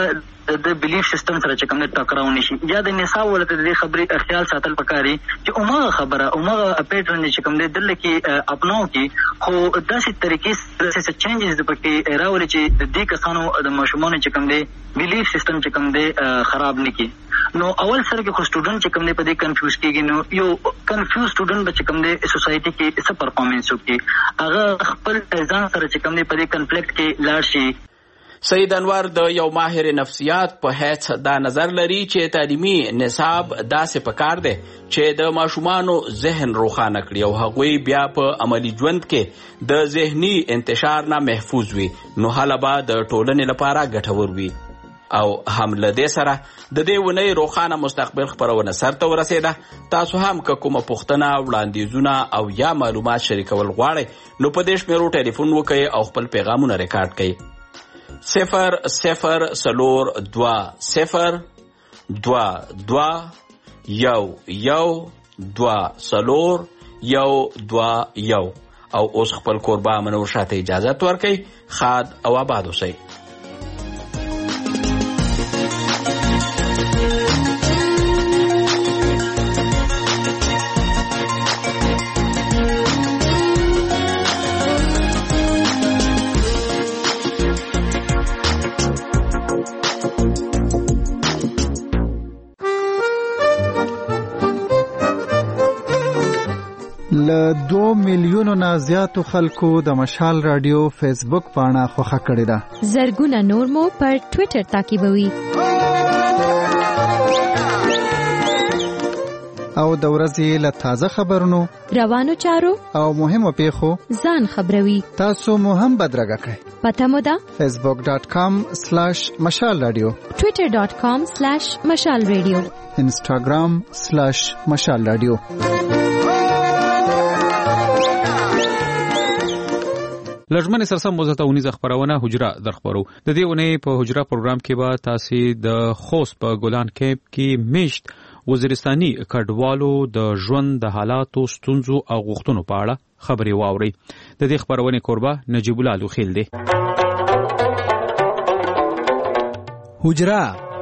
د بلیف سیستم سره چې کوم د ټکراو نشي یا د نصاب ولته د خبرې خیال ساتل پکاري چې اومه خبره اومه پیټرن چې کوم د دل کې اپناو کې خو داسې طریقې سره چینجز د پکې راولي چې د دې کسانو د ماشومان چې کوم د بلیف سیستم چې کوم د خراب نکي. نو اول سره کې خو سټوډنټ چې کوم دی په دې کنفیوز کېږي نو یو کنفیوز سټوډنټ به چې کوم دی سوسایټي کې څه پرفارمنس وکړي هغه خپل ځان سره چې کوم دی په دې کنفلیکټ کې لاړ شي. سید انور د یو ماهر نفسیات په حیث دا نظر لري چې تعلیمي نصاب داسې پکار دی چې د ماشومانو ذهن روښانه کړي او هغوی بیا په عملی ژوند کې د ذهني انتشار نه محفوظ وي نو حالا به د ټولنې لپاره ګټور وي. او هم له دې سره د دې ونې روښانه مستقبل خپرونه سرته ورسېده. تاسو هم که کومه پوښتنه وړاندیزونه او یا معلومات شریکول غواړئ نو په دې شمیرو ټلیفون وکړئ او خپل پیغامونه ریکارډ کړئ. 002-022-1-1-2-1 او اوس خپل کوربه منور شاته اجازه ورکړئ. خاد او آباد اوسئ. له 2 میلیونو نه زیاتو خلکو د مشال رادیو فیسبوک پاڼه خوښه کړې ده. زرګونه نور مو پر ټوئیټر تعقیبوي. او د ورځې له تازه خبرونو روانو چارو او مهمو پیښو ځان خبروي. تاسو مو هم بدرګه کړئ. پته مو ده facebook.com/مشال رادیو، twitter.com/مشال رادیو، instagram/مشال رادیو. لږمن سرسم موزه ونیزه خبرونه حجره در خبرو. د دې ونې په حجره پروګرام کې به تاسو د خوست په ګولان کیمپ کې میشت وزیرستاني کډوالو د ژوند د حالاتو ستونزو او غوښتنو په اړه خبري واوري. د دې خبرونه کوربه نجیب الله لوخیل دی. حجره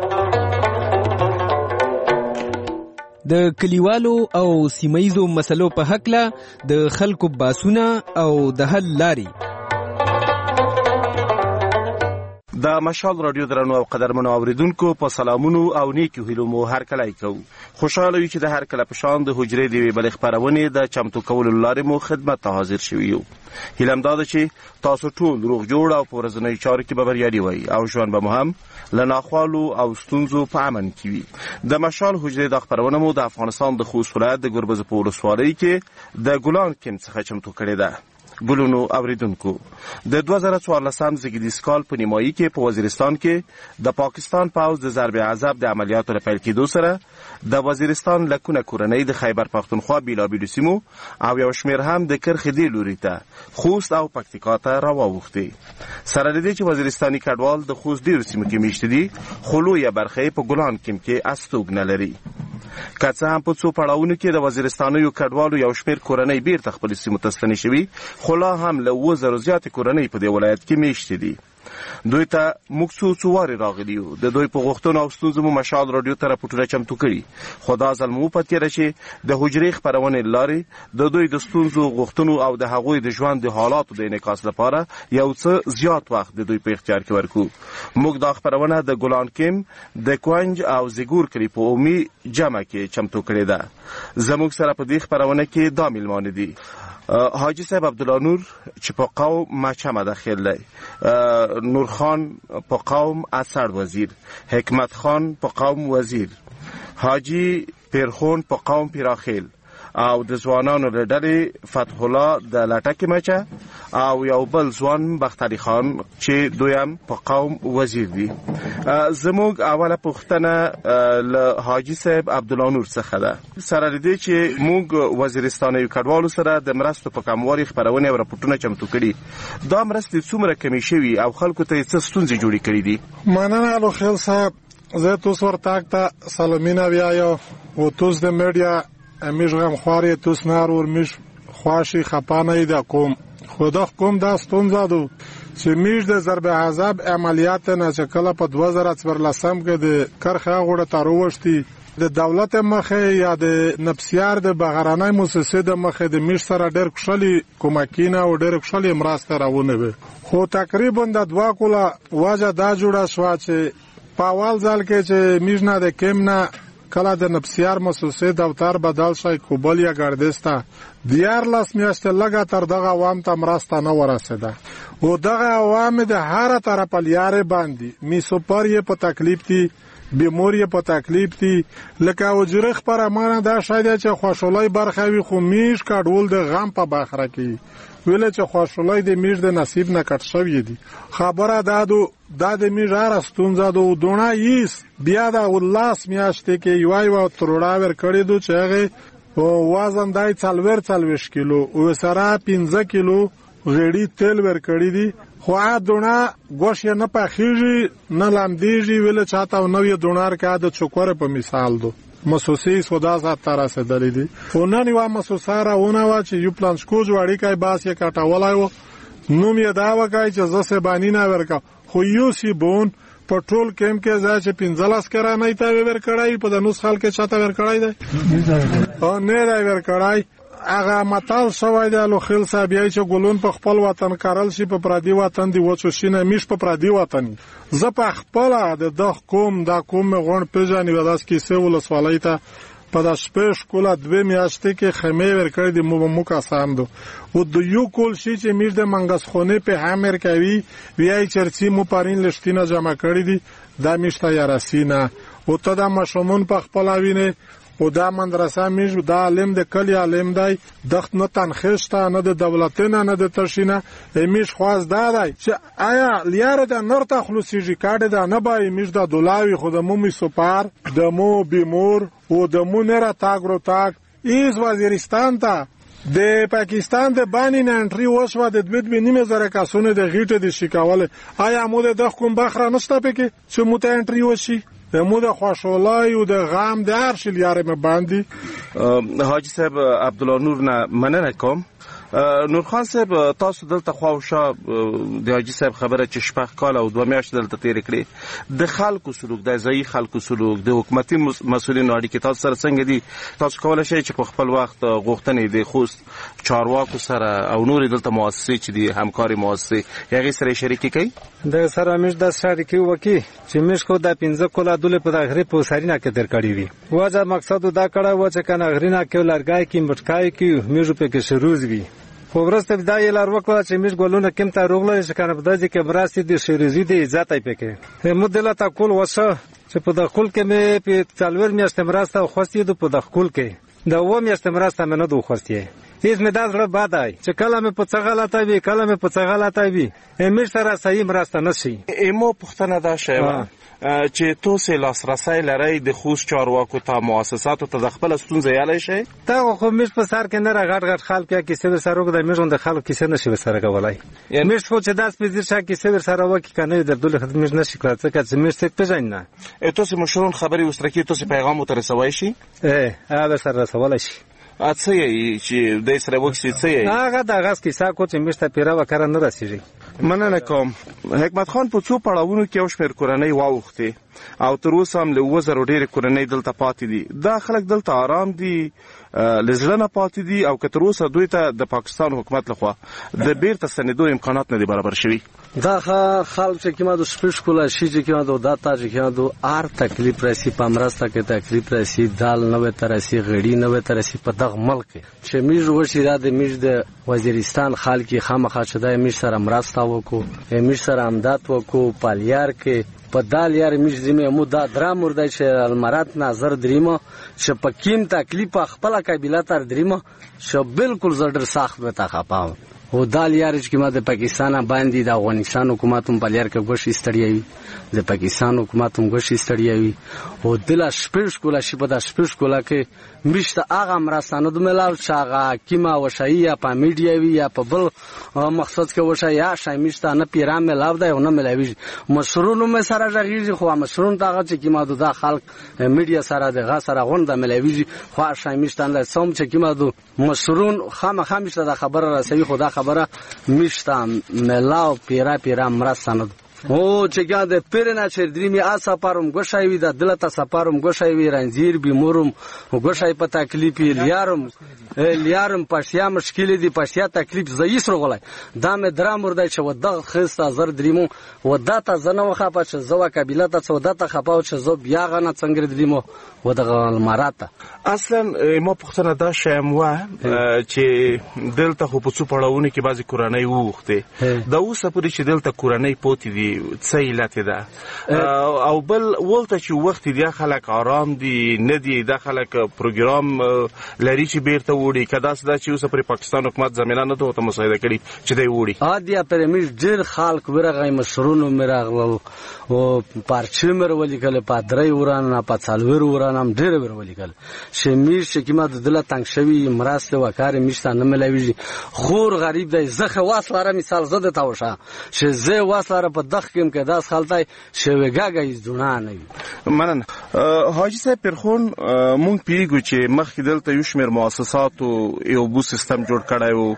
د کلیوالو او سیمایزو مسلو په حق له د خلکو باسونه او د حل لاري. د مشال رادیو درنو او قدرمنو اوریدونکو په سلامونو او نیکو هیلو مو هر کله کو. خوشاله یو چې د هر کله په شان د حجرې دی بل خبرونه د چمتو کولو لارې مو خدمت ته حاضر شوی یو. هیلم دا ده چې تاسو ټول روغ جوړ او په ورځنۍ چارو کې به بریالي وي او ژوند به مو هم له ناخوالو او ستونزو په امن کې وي. د مشال حجرې د خبرونه مو د افغانستان د خوست ولایت د ګربز په ولسوالۍ کې د ګولان کیمپ څخه چمتو کړې ده. ګلونو اوریدونکو، د 2014 زیږدیز کال په نیمایي کې په وزیرستان کې د پاکستان پوځ د ضرب عذاب د عملیاتو لپاره پیل کېدو سره د وزیرستان لکونه کورنۍ د خیبر پختونخوا بیلابیلو سیمو او یو شمیر هم د کرخې دی لوري ته خوست او پکتیکا ته راووختي. سره د دې چې وزیرستاني کډوال د خوست ډیرو سیمو کې میشته دي خو لویه برخه په ګولان کیمپ کې استوګنه لري. که څه هم په څو پړاوونو کې د وزیرستانیو کډوالو یو شمیر کورنۍ بیرته خپل سیمو ته ستنې شوي خو لا هم له 2000 زیاتې کورنۍ په دې ولایت کې میشته دي. دوی ته موږ څو وارې راغلي یو. د دوی په غوښتنو او ستونزو مو مشال رادیو ته راپورټونه چمتو کړي خو دا ځل مو په تېره چې د حجرې خپرونې لارې د دوی د ستونزو غوښتنو او د هغوی د ژوند د حالاتو د انعکاس لپاره یو څه زیات وخت د دوی په اختیار کې ورکو. موږ دا خپرونه د ګولان کیمپ د کوانج او زیګور کلی په عمومي جمع کې چمتو کړې ده. زموږ سره په دې خپرونه کې دا میلمانه دي: حاجی صاحب عبدالله نور چې په قوم مچمه داخل دی، نور خان په قوم اسد وزیر، حکمت خان په قوم وزیر، حاجی پیرخون په قوم پیراخیل او د ځوانانو له ډلې فتح الله د لټکې مچه او یو بل ځوان بختري خان چې دویم په قوم وزیر دي. زموږ اوله پوښتنه له حاجی صاحب عبدالله نور څخه ده. سره دې چې موږ وزیرستاني کډوالو سره د مرستو په کموالي خبرونه او راپورټونه چمتو کړي، دا مرستې څومره کمی شوي او خلکو ته څه ستونزې جوړې کړې دي؟ مننه لوخیل صاحب. زه توس ورتاک ته سلامینه ویایم و توس د میډیا امیش غمخواری توس نار ورمیش خواشی خپانه دا کوم خدا کوم دا ستونزه دو چې میش د ضرب عذاب عملیات نه چې کله په 2014 کې د کرخه غوړه تاروشتي د دولت مخه یا د نفسیار د بغرانای مؤسسه د مخه د میش سره ډېر خوشالي کومکینه او ډېر خوشالي مرسته راونه به خو تقریبا د 2 کوله واجه دا جوړه شو چې په اول ځل کې چې میش نه د کېمنا کله د نفسیار مؤسسه دفتر بدل شي کوبل یا ګردستا دیار لاس میاشته لګا تر دغه عوام ته مرسته نه ورسېده او دغه عوام د هر طرف لیاره باندې می سپر یې په تکلیف دي بیمور یې په تکلیف دي لکه وجرخ پر امانه دا شاید چې خوشحالي برخه وي خو میش کډول د غم په بخره کې ویل چې خوشحالي د میش د نصیب نه کټ شوی دي خبره دا د میش راستون زادو دونه یس بیا دا ولاس میاشته کې یو تروړا ور کړی دو چې هغه وزن دای 40 کیلو او سره 15 کیلو غړي تیل ور کړی دي خو دونه گوش نه پخېږي نه لاندېږي ویل چاته نو دونار کا د چوکور په مثال دو مسوسی سودا سات تر رسیدلې دي او نن یو مسوساره ونه وا چې یو پلان شکو جوړی کای باس یې کاټولای وو نو مې دا وکای چې زسه بانی نه ورکا خو یو سی بون په ټول کېم کې ځای چې 15 کرا نه تا ور کړای په د نوس خال کې چاته ور کړای دی او نه دا ور کړای هغه متال شوی دی لو خل صاحب یې چې ګلون په خپل وطن کارل شي په پردي وطن دی وڅو شینه میش په پردي وطن ز په خپل د دغ قوم غون پیژنې وداس کې سوال سوالای ته په د شپږ کوله 2 میاشتې کې خیمه ور کړې د مو کسان دو او د یو کول شي چې میش د منګس خونه په همر کوي ویای چرچی مو پارین لشتینه جمع کړې دي د میشته یا رسینه او ته د مشمون په خپل وینه او دا مدرسه میش دا علم د کلی علم دی دخت نه تنخیشته نه د دولتینه نه د ترشینه میش خواست دادای چې آیا لیاره د نور تخلصیږي کاډه دا نه بای میش د دولاوی خود مو سپار د مو بیمور او د مو نه را تاګرو تاګ ایز وزیرستان ته د پاکستان د بانی نه انټری وشو د 2.5 کسونه د غیټه د شکاوله آیا مو د کوم بخره نشته پکې چې مو ته انټری وشي مو د خوشحالي او د غم د هر شي لاره مې باندې حاجی صاحب عبدالله نور نه مننه کوم نور خان صاحب تاسو دلته خواوشا د حاجی صاحب خبره چې شپږ کال او 2 میاشتې دلته تیر کړې د خلکو سلوک د ځای خلکو سلوک د حکومتي مسؤلینو اړیکې تاسو سره څنګه دي تاسو کولای شئ چې په خپل وخت غوښتنې د خوست چارواکو سره او نور دلته مؤسسې چې دي همکاري مؤسسې هغه سره شریکي کوي د سره مش د شریکي وکي چې مش کو د 15 کوله دله په دغه په سارینه کې در کړی وي واځه مقصد دا کړه و چې کنه غرینا کې لارګای کې مټکای کې میژو په کې شروز وي خو ورسته دا یې لار وکړه چې میش ګولونه کم ته روغله چې کنه په دځ کې مراسي دي شریزي دي عزت یې پکې مدله تا کول وسه چې په دخول کې مې په څلور میاشتې مرسته خوستې د په دخول کې دا و میاشتې مرسته مې نه دوه خوستې هیڅ مې دا زړه باد آی چې کله مې په څغلاته وی کله مې په څغلاته وی امیر سره صحیح مرسته نشي ایمو پښتنه دا شی چې تاسو لاسرسي لري د خوست چارواکو ته مؤسساتو ته خپل ستونزې یالي شي تا خو مش په سر کې نه غټ خلک کې څه سره د میژون د خلک کې څه نشي سره کولای مش خو چې داس په ځیر شکه څه سره وکی کنه د دولت خدمت نشي کړای څه مش څه پېژنې نه تاسو مشرون خبري وسترکی تاسو پیغام تر رسوي شي هغه سره رسول شي اته چې د سره وکسي څه هغه د غاس کې ساکو چې مشته پیرا وکړه نه رسیږي مننه کوم حکمت خان په څو پړاوونو کې اوس پر کورنۍ واوخته او تر اوسه هم له وزرو ډېر کورنۍ دلته پاتې دي دا خلک دلته آرام دي لزړه پاتې دي او کتر اوسه دوی ته د پاکستان حکومت لخوا د بیرته ستنېدو امکانات نه دي برابر شوي دا خلک چې کومه د سپیش کوله شي چې کومه د داتا چې کومه د ار تکلیف راسي پامرسته کې تکلیف راسي دال نوې ترسي غړي نوې ترسي په دغه ملک چې میژ وشي دا د میژ د وزیرستان خلک خامخا چې د میژ سره مرسته وکړو میژ سره امداد وکړو پالیار کې په دال یار میژ زمه مو دا درام ورده چې المرات نظر دریمه چې په کیم تکلیف خپل قبیله تر دریمه چې بالکل زړه سخت به تا خپاو او دال یار چې ما د پاکستان باندې د افغانستان حکومت هم پالیار کې غوښی ستړیوي د پاکستان حکومت هم غوښی ستړیوي او د شپږ کوله شي په د شپږ کوله کې مشته هغه مرستانه د ملاو شاغه کیما وشای یا په میډیا وی یا په بل مقصد کې وشای یا شای مشته نه پیرام ملاو دی او نه ملاوي مشرونو مې سره ژغیږي خو مشرون ته چې کیما د خلک میډیا سره د غا سره غونډه ملاوي خو شای مشته نه سم چې کیما د مشرون خامخا مشته د خبره رسوي خدا خبره میشته ملاو پیرا مرسته او چې ګاده پیرنا چې درېمي اسپارم ګوشای وی د دلته سپارم ګوشای وی رنځیر بیمورم ګوشای په تکلیف لیارم پښیا مشکل دي پښیا تکلیف زیس رغلای دا مې درا مرده چې ودغه خسته زر دریمو وداته زنه خپه چې زو قبيله ته سوداته خپاو چې زو بیا غنه څنګه دریمو ودغه ماراته اصلا ما پختنه دا شم و چې دلته خو په څو پړاونه کې بعضی کورنۍ وخته دا اوس پورې چې دلته کورنۍ پوتې دي څه علت ده او بل ولته چې وخت دی خلک آرام دي نه دي د خلک پروګرام لري چې بیرته وړي کدا سدا چې اوس پر پاکستان حکومت زمينه نه ته مساعده کړي چې دی وړي عادي پر مش ډیر خلک ورغه مشرونو مرغل او پارچې مرولي کله پادري ورانه پڅالور ورانه ډیر ورولي کله شمیر شکیمه د دله تنگ شوی مراسته وکړ میشته نه ملوي خور غریب دی زخه واسلاره مثال زده تاوشه چې زه واسلاره په دغه کوم کې داس خلطای شوګاګي ځونه نه منن حاجی صاحب پرخون مونږ پیګو چې مخکې دلته یو شمېر مؤسسات او یو بو سیستم جوړ کړای وو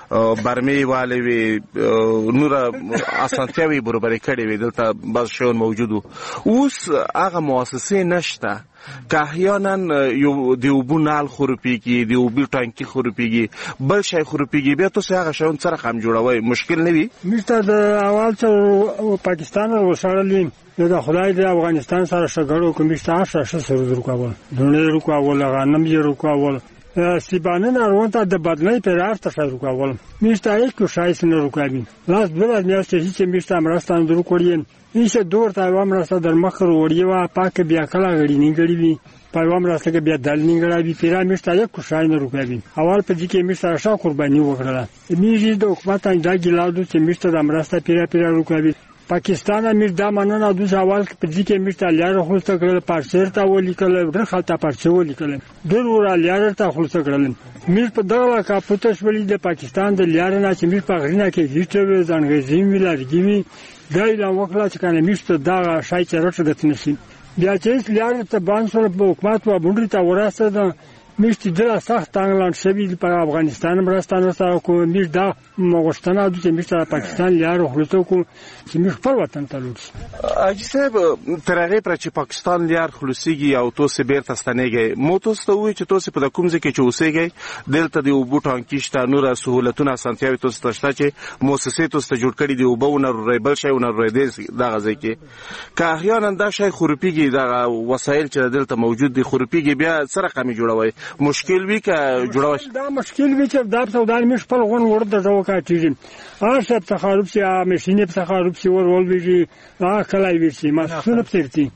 برمی والے وی نور اسانتیاوی برابر کړي وی دلته بس شون موجودو اوس هغه مؤسسې نشته که احیانا یو دیوبونال خورپیږي دیوبی ټانکی خورپیږي بل شي خورپیږي بیا تاسو هغه شون سره هم جوړوي مشکل نه وي مشته د اول څو پاکستان وسړلې د خدای د افغانستان سره شګړو کومشته شاشه سره رکاول دونه رکاول غنم یې رکاول سیبانه نارونته د بدلې پر ارته شروع کول میشته یک شایس نه رکابین لاس بل میاشتې چې میشته امرستان درو کړین ایشه دور ته امرسته در مخ وروړی وا پاک بیا کلا غړي نه غړي وی په امرسته کې بیا دل نه غړي وی پیرا میشته یک شای نه رکابین اول په دې کې میشته شا قرباني وکړه میږي د حکومت دا ګلاودو چې میشته د امرسته پیرا رکابین پاکستان امیر دا مننه د اول په دې کې میشته لیار خلص کړل پارسر ته ولیکل ډېر خلک پارسر ولیکل ډېر ور لیار ته خلص کړل میر په دغه کا پټش ولې د پاکستان د لیار نه چې میر په غرینه کې هیڅ ځانګړي ولرګي دا اعلان وکړه چې کنه میشته دا شای چې راټ د تنشي بیا چې لیار ته باندې په حکومت و بونډي ته ورسته د میشته د سخت انګلند شوی په افغانستان مرستانه سره کوم میر دا مغشتنه د میشته پاکستان لیار خلص کو چې میر خپل وطن ته لوټ اجي صاحب ترغه پر چې پاکستان لیار خلصيږي او توسه بیرته ستنېږي مو تاسو وی چې توسه په کوم ځای کې چوسېږي دلته دی وبوټان کیشته نور سہولتونه سنتیاوي توسه شته چې مؤسسې توسه جوړ کړي دی وبونه ریبل شي ونه ریدې دغه ځای کې که احیانا دا شي خورپیږي د وسایل چې دلته موجود دي خورپیږي بیا سره کمی جوړوي مشکل وی که جوړوي دا مشکل وی چې دا سودان مش په غون ورته ځوکاټیږي هغه تخارب چې ماشینې په تخارب چې ورول ویږي هغه کلای وی چې مسونه پېرتي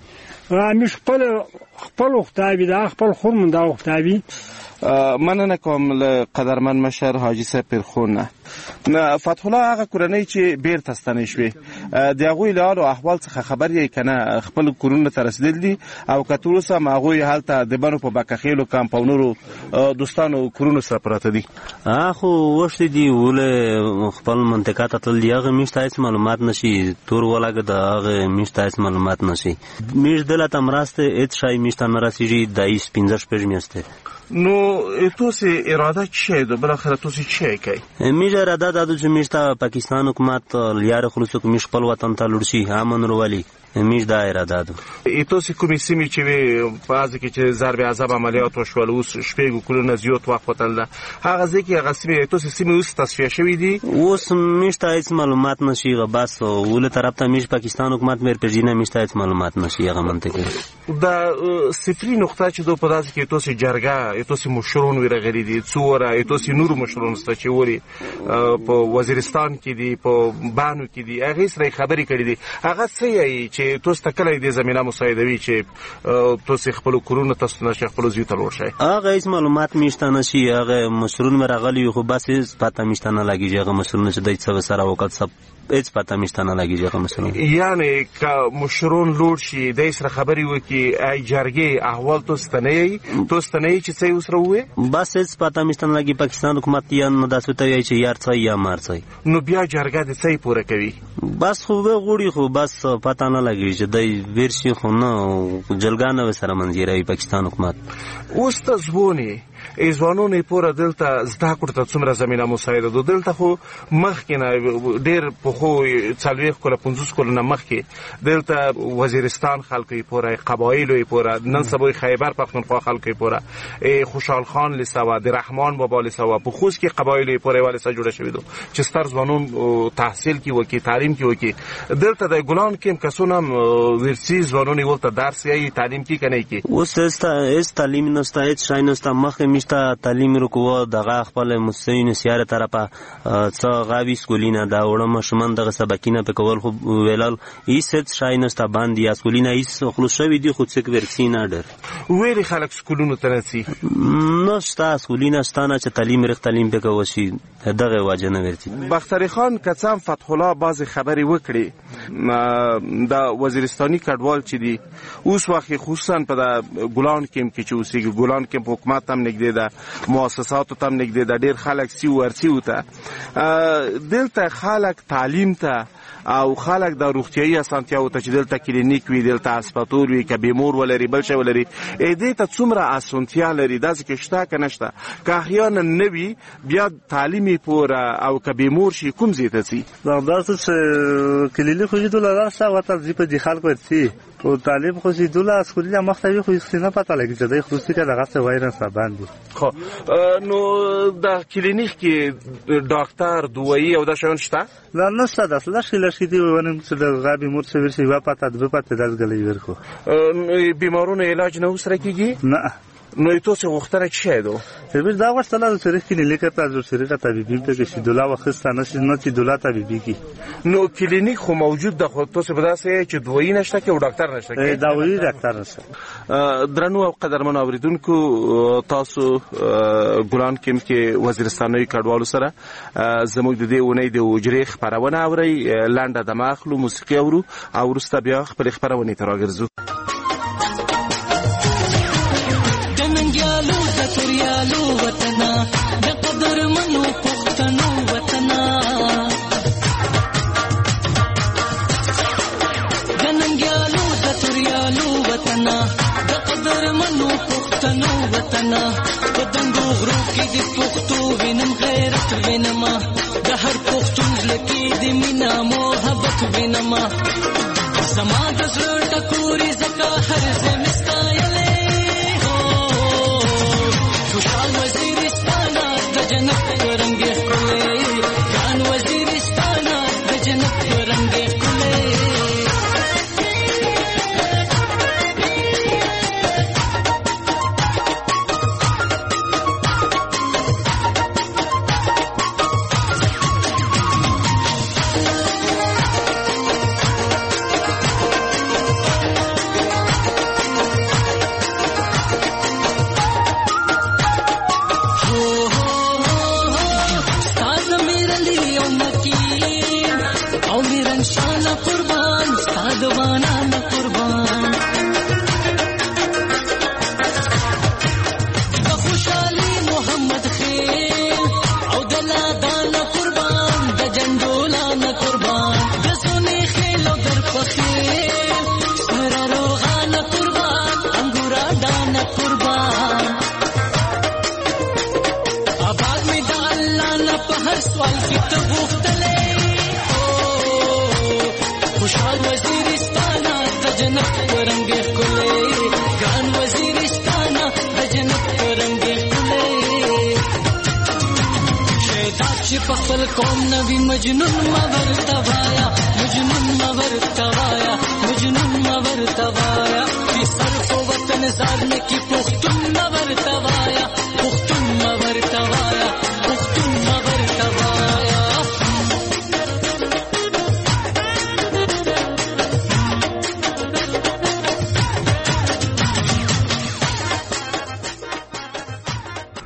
مش خپل وختاوی دا خپل خورم دا وختاوی مننه کوم له قدرمن مشر حاجی صاحب پرخونه نه فتح الله هغه کورنۍ چې بیرته ستنې شوې د هغوی له حال او احوال څخه خبر یې کنه خپل کورونه ته رسیدل دي او کتور سم هغوی حالته د بنو په بکخیلو کمپاونرو دوستانو کورونو سره پراته دي خو وشت دي ول خپل منطقه ته تل دیغه میشته معلومات نشي تور ولاګه د هغه میشته معلومات نشي میش دلته مرسته اټ شای میشته نرسیږي د 15 پېژ میسته نو تاسو اراده چی ده بل اخر تاسو چی کوي میجه اراده د چې میشته پاکستان حکومت لیار خلصو کوم خپل وطن ته لړشي امن وروالي میش دا اراده ده تاسو کومې سیمې چې په ځکه چې ضرب عذاب عملیات وشول اوس شپږ کلونه زیات وخت وتل هغه ځکه هغه سیمې تاسو سیمې اوس تصفیه شوې دي اوس میشته هیڅ معلومات نشي بس ول طرف ته میش پاکستان حکومت مر پرجینه میشته هیڅ معلومات نشي هغه منطقه دا صفری نقطه چې دوه په داسې کې تاسو جرګه تاسو مشرون ورغلي دي څوره تاسو نور مشرون ست چې وری په وزیرستان کې دي په بانو کې دي هغه سره خبرې کړې دي هغه څه یې چې تاسو تکلې دي زمينه مساعدوي چې تاسو خپل کورونه تاسو نشه خپل زیات لور شي هغه هیڅ معلومات میشته نشي هغه مشرون مرغلي خو بس پته میشته نه لګیږي هغه مشرون چې دای څه سره وکړ سب هیڅ پته میشته نه لګیږي هغه مشرون یعنی که مشرون لور شي دای سره خبري وکي ای جرګي احوال تاسو نه چې څه وسره وې بس هیڅ پته میشته نه لګي پاکستان حکومت یا نه داسې ته یی چې یار څه یا مار څه نو بیا جرګه د څه پوره کوي بس خو به غوړي خو بس پتا نه لګي چې د ورشي خو نه جلګانه سره منځيري پاکستان حکومت. اوس ته ځوونی ځوانونه پورا دلته زده کړو ته څومره زمينه مساعده ده دلته خو مخکې نه ډېر په خو 40 کله 50 کله نه مخکې دلته وزیرستان خلکو پورا قبایلو پورا نن سبا خیبر پختونخوا خلکو پورا خوشحال خان لسوا د رحمان بابا لسوا په خوست کې قبایلو پورا والے سره جوړ شوی دو چې ستر ځوانون تحصیل کې وکي تعلیم کې وکي دلته د ګلان کې کسونه ورسي ځوانونه ولته درس یې تعلیم کې کنه کې اوس است تعلیم نه است هیڅ شای نه است مخه میشته تعلیم رو کو دغه خپل مستوین سیاره طرفه څه غاوی سکولینه دا وړم شمن دغه سبکینه په کول خو ویلال ایست شای نه است باندې اسکولینه ایس خلص شوی دی خو څک ورسین اډر ویری خلک سکولونو ترسي نو ستا سکولینه ستانه چې تعلیم رخ تعلیم په کوشي دغه واجه نه ورتي. بختری خان کڅام فتح الله باز خبري وکړي دا وزیرستاني کډوال چې دی اوس وخت خصوصا په ګلان کې چې اوسېږي ګلان کې حکومت هم نګدي دا مؤسسات هم نګدي دا ډېر خلک سی ورسی وته دلته خلک تعلیم ته او خلک د روغتيایي اسانتیا او چې دلته کلینیک وی دلته اسپاتور وی کبي مور ولري بل څه ولري دې ته څومره اسانتیا لري داسې کې شته کنه شته که احیانا نوي بیا تعلیمي پورا او کبي مور شي کوم زیته سي داسې کلینیک خو دې دلته راځه وته دې په دې خلکو ورسي او تعلیم خو دې دلته اسکولیا مختوي خو څه نه پته لګي چې د خصوصي کې دغه څه وایرس باندې خو نو د کلینیک کې ډاکټر دوایی او دا شون شته لا نشته د لاشي دی ونیم چې د غابي مور څه ورسي وا پته د پته داس غلې ورکو بیمارونو علاج نه وسره کیږي نه نو تاسو وختره چی دو به دا وشتله چې رښتینی لیکته د شریکه طبيبي ته کې دولا وخت نه شي نه چې دولا طبيبي کې نو کلینیک خو موجود د خو تاسو په داسې چې دوی نشته کې او ډاکټر نشته کې داوی ډاکټر نشته. درنو او قدرمن اوریدونکو تاسو ګلان کې وزیرستاني کډوالو سره زموږ د دې ونې د وجري خبرونه اوري لنډه د مخلو موسیقي اورو او ورسته بیا خپل خبرونه تراګرځو. تریالو وطنا د قدر منو پختنو وطنا ګننګیالو د تریالو وطنا د قدر منو پختنو وطنا په دنګو غرو کې د پختو وینم غیرت وینم د هر پختون لکې د مینا محبت وینم زما د زړه ټکوري زکه هر زمستا قوم نبی مجنون مور توایا مجنون مور توایا مجنون مور توایا کی صرف وطن زارنے کی پختون مور توایا پختون مور توایا پختون مور توایا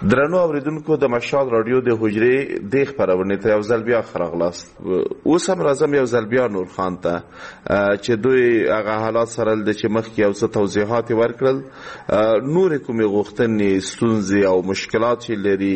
درنو اوریدونکو د مشال رادیو د حجرې د خبرونه ته یو ځل بیا خراغلاست. اوس هم راځم یو ځل بیا نور خان ته چې دوی هغه حالات سره د چې مخکې یو څه توضیحات ورکړل، نور کومې غوښتنې، ستونزې او مشکلات چې لري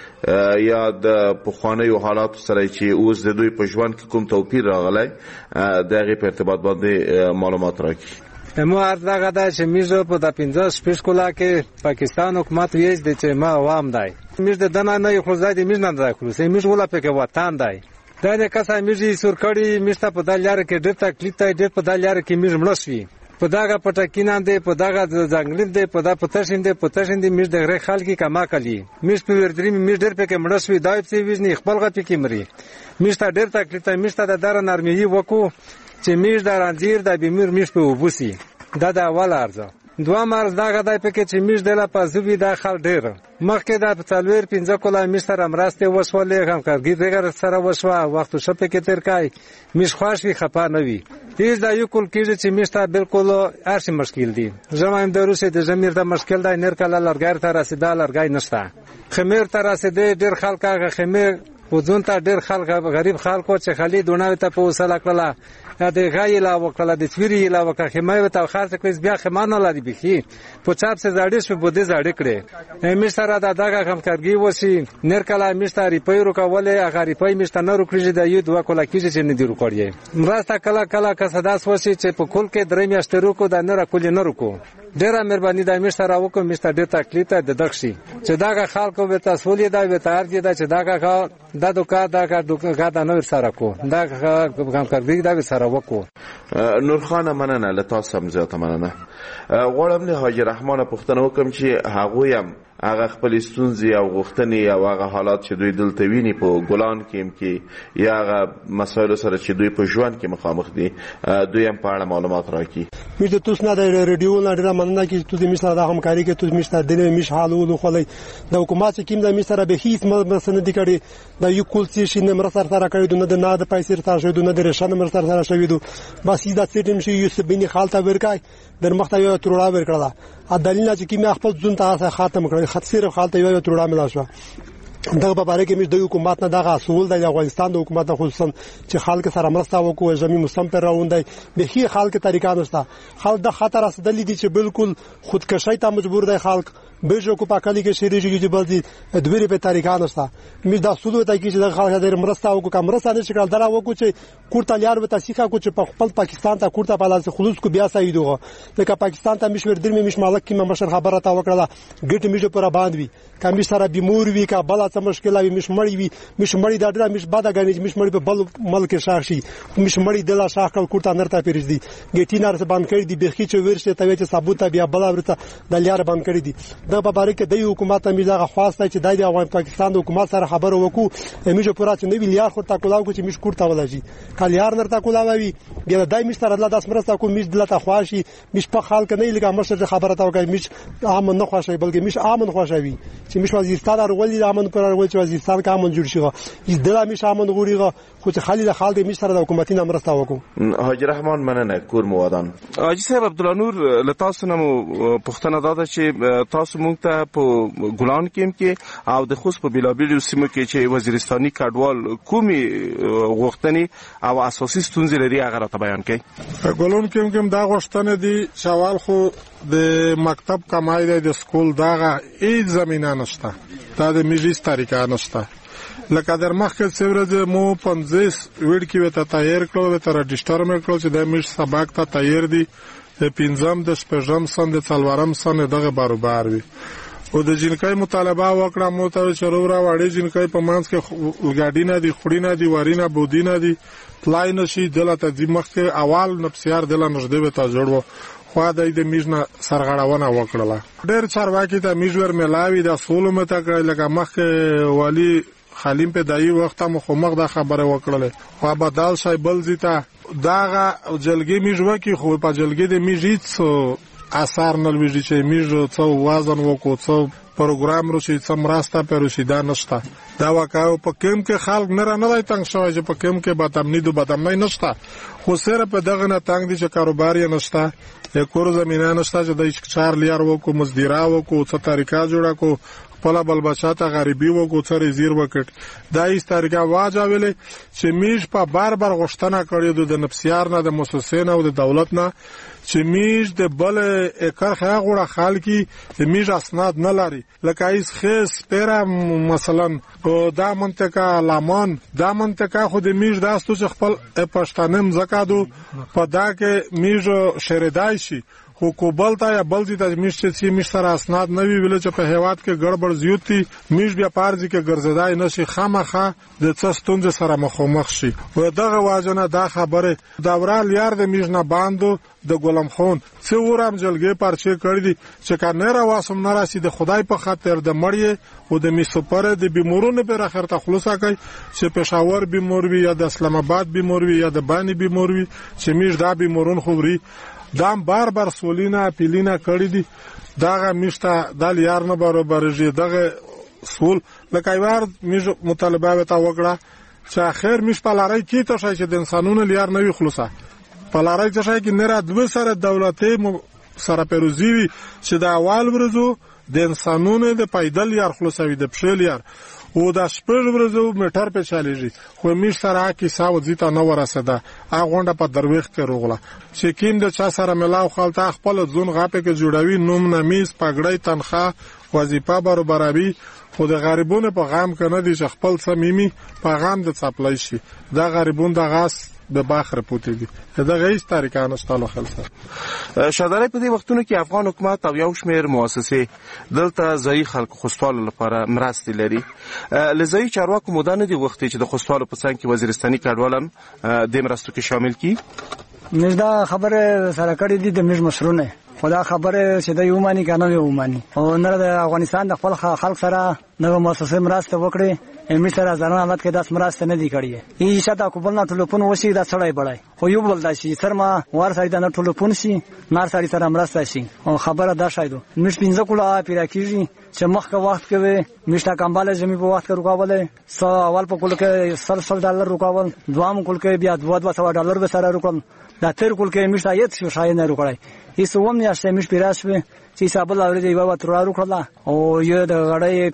یا د پخوانیو حالاتو سره چې اوس د دوی په ژوند کې کوم توپیر راغلی د هغې په ارتباط باندې معلومات راکړي. مو عرض دغه ده چې میږ په د 15 شپږ کلا کې پاکستان حکومت ویج دی چې ما عوام دی میږ د دنه نه خو زادي میږ نه دا خو سه میږ ولا په کې وطن دی دا د کسا میږ سور کړي میږ په دال یار کې ډېر تکلیف دی، ډېر په دال یار کې میږ مړشوي په داګه پټکینان دی، په داګه ځنګلین دی، په دا پتشین دی میږ د غره خلک کما کلی میږ په وردري میږ ډېر په کې مړشوي دای په ویژنی خپل غټ کې مري میږ ته ډېر تکلیف دی. میږ ته د دار نرمي وکړو چې میږ د رانځیر د بیمیر میږ په وبوسي. دا د اول ارزه دوام ارز دغه دای پکې چې میږ د لا پازوی داخل ډیر مخکې د 4-5 کلا میږ سره مرسته وسولې هم کارګي دغه سره وشوا وخت شپه کې تر کای میږ خواشوي خپه نه وي تیز دا یو کول کېږي چې میږ ته بالکل ارشي مشکل دي. زمایم د روسي د زمیر د مشکل دی نر کله لرګار ته رسیدل لرګای نشته خمیر ته رسیدل ډیر خلک هغه خمیر وځون ته ډیر خلک غریب خلکو چې خالي دونه ته په وسله کړه د غای لا وکړه د تفری لا وکړه خمای ته خرڅ کړي بیا خمانه لري بخي په چاپ سه زړې شو بده زړې کړي مې سره دغه همکارګي وسی نر کله مستری پیرو کوله هغه ریپای مستنه رو کړی د یو دوه کله کیږي چې نه دی رو کړی مرسته کله کله کسداس وسی چې په کول کې درې میاشتې کو د نه کول نه رکو ډیره مهرباني د مستر راوکو مستر ډیر تکلیف ته د دښي چې دغه خلکو به تاسو ولې دا به تار دي چې دغه دا دوکا دا نو سره کو دا همکارګي دا سره وکړو. نور خان مننه له تاسو هم زیاته مننه. غواړم له حاجی رحمان پوښتنه وکم چې هغه هم هغه خپل ستونزې او غوښتنې او هغه حالات چې دوی دلته ویني په ګلان کې یا هغه مسایل سره چې دوی په ژوند کې مخامخ دي دوی هم په اړه معلومات راکړي. مې د تاسو نه د ریډیو نه ډیره مننه چې تاسو مې سره د همکاري کې تاسو مې سره د مې حالو خلای د حکومت چې کیم د مې سره به هیڅ مسنه دي کړي د یو کول چې شینه مر سره کړي دونه د نه د پیسې سره شوی دونه د رشان مر سره شوی دو بس دا سیټم شي یو سبینی حالت ورکای در مخته یو تروړه ورکړه ا دلیل چې کیم خپل ځون ته ختم کړي خط صرف حالت یو تروړه ملا شو دغه په اړه کې مې د حکومت نه دغه اصول د افغانستان د حکومت خصوصا چې خلک سره مرسته وکړي زمي مسلم پر راوندای به هي خلک طریقه نشته خلک د خطر رسیدلی دي چې بالکل خودکشي ته مجبور دي خلک بهجو کو پاکالي کې شریږي چې بلځي دوی په طریقه نشته مې د اصول ته کې چې د خلک د مرسته وکړي کوم مرسته نشي کول درا وکړي چې کوړه لیار به تاسیخه کو چې په خپل پاکستان ته کوړه په لاس خلوص کو بیا سایدوغه لکه پاکستان ته مشور درمه مش مالک کې مشر خبره تا وکړه ګټ میجو پر باندې کمی سره بیمور وی کا بل څه مشکل وي مش مړی دا ډېر مش باده غني مش مړی په بل ملک شاشي مش مړی د لا شاکل کوړه نرته پیرځدي ګټینار څه باندې کړی دی بخي چې ورشه ته چې ثابت بیا بل ورته د لیار باندې کړی دی د په اړه کې د حکومت میزه خواسته چې د افغان پاکستان د حکومت سره خبرو وکړو میجو پورا چې نوی لیار خو تا کولاو چې مش کوړه ولجی کالیار نرته کولاوي بیا دای مش سره الله داس مرسته کو مش دلته خواشي مش په خلک نه لګا مشه خبره تا وکړي مش امن نه خواشي بلکې مش امن خواشوي چې مش وزیرستان ورولې امن پر ورول چې وزیرستان کا امن جوړ شي چې دلا مش امن غوړيغه خو چې خالد خالد مش سره د حکومتي مرسته وکړو. حاجی رحمان مننه کور موادان. حاجی صاحب عبدالله نور لتاسو نو پښتنه داده چې تاسو مونږ ته په ګلان کې او د خوست په بلابل سیمه کې چې وزیرستاني کډوال کومي غوښتنې او اساسي ستونزې لري هغه راته بیان کړئ. ګلون کې دا غوښتنه دي سوال خو د مکتب کمای د سکول داغه هیڅ زمينه نشته دا د میجیس طریقه نشته لکه در مخکې څورځ مو 50 ویډ کې وته تیار کړو ته رجستر مې کړو چې د میج سبق ته تیار دي 15 د شپږم سن د څلورم سن دغه برابر وي او د جنکای مطالبه وکړه مو ته چرورا وړي جنکای په مانس کې ګاډی نه دي خوري نه دي وارینه بودی نه دي پلای نشي دلته د مخکې اول نفسیار دل نږدې به تا جوړو خو د دې میژنه سرغړونه وکړه ډېر چارواکي ته میژور ملاوي د اصول مته لکه مخکې والی خالیم په دایي وخت مخ د خبره وکړله خو بدل شای بل زیته داغه جلګي میژو کې خو په جلګي د میژیت اثر نه لويږي چې میژو څو وزن وکړو څو پروګرام رو شي څم راسته پروشي دا نشته دا وکاو په کوم کې خلک نه راځي تنګ شوی چې په کوم کې بدامنی نشته خو سره په دغه نه تنګ دي چې کاروبار یې نشته کور زمينه نشته چې د 4 لیار وکړو مزدورا وکړو څه طریقه جوړه کو خپل بل بچا ته غریبي وګوڅري زیر وکټ دا هیڅ طریقه واجبله چې میش په بار غوښتنه کړې د نفسیار نه د مؤسسې نه او د دولت نه چې میش د بل اکر خاغوړه خالکی د میش اسناد نه لري لکه ایس خیس پیرا مثلا دا منطقه لامان دا منطقه خو د میش داستو چې خپل پښتانم زکادو په دا کې میش شریدای شي خو کوبل ته یا بل دي د میش چې میش سره اسناد نه وی ویل چې په هیواد کې ګړبړ زیوتی میش بیا پارځي کې ګرځیدای نشي خامخه د څستون سره مخامخ شي و دغه واجنه دا خبره دورال یار د میش نه باندو د ګلم خون څو ورم جلګې پرچې کړې دي چې کانه را واسم نه راسي د خدای په خاطر د مړی او د میسو پر د بیمورونو پر اخر ته خلاصه کوي چې پېښور بیمور وي یا د اسلام آباد بیمور وي یا د بانی بیمور وي چې میش دا بیمورون خوري دام بار سولینا پیلینا کړی دي داغه میشته د یار نه برابرږي دغه سول لکه یوار میش مطالبه وتا وکړه چې اخر میش په لارای کې ته شای چې د انسانونو لیار نه وي خلاصه په لارای ته شای کې نه را دوه سره دولتي سره پیروزي وي چې د اول ورځو د انسانونو د پیدل یار خلاصوي د پښل یار او د شپږ ورځو میټر په چاليږي خو میش سره کې ساو ځیته نو ورسېده اغونډه په درويخ کې روغله چې کیم د چا سره ملاو خپل خپل ځون غاپه کې جوړوي نوم نمیز پګړی تنخواه وظیفه برابري خو د غریبونو په غام کې نه دي چې خپل صمیمي په غام د چپلای شي دا غریبون د غاس د باخره پوتې دي دا غیش طریقانه ستالو خلصه شادره په دې وختونو کې افغان حکومت او یو شمېر مؤسسې دلته ځای خلک خوستوالو لپاره مرستې لري لزای چارواکو مودانه دي وختي چې د خوستوالو په څنګ کې وزیرستاني کډوالم د مرستو کې شامل کی نږدې خبره سره کړې دي د مش مشرونه خدا خبره چې د یو مانی کنه یو مانی او نه د افغانستان د خپل خلک سره نو مؤسسې مرسته وکړي امي سره ځانونه امت کې داس مرسته نه دی کړی ای شاته کوبل نه ټلیفون وشي دا سړی بړای خو یو بل داسي سرما ور سړی دا ټلیفون شي نار سړی سره مرسته شي او خبره دا شایدو مش پینځه کوله پیرا کیږي چې مخکې وخت کې مشتا کمباله زمي په وخت کې رکاوله سو اول په کول کې $100 رکاول دوام کول کې بیا $200 به سره رکول دا تر کول کې مشتا یت شو شای نه رکړای هیڅ ووم نه شته مش پیراسوي چې حساب الله لري یو تر رکړه او یو د غړې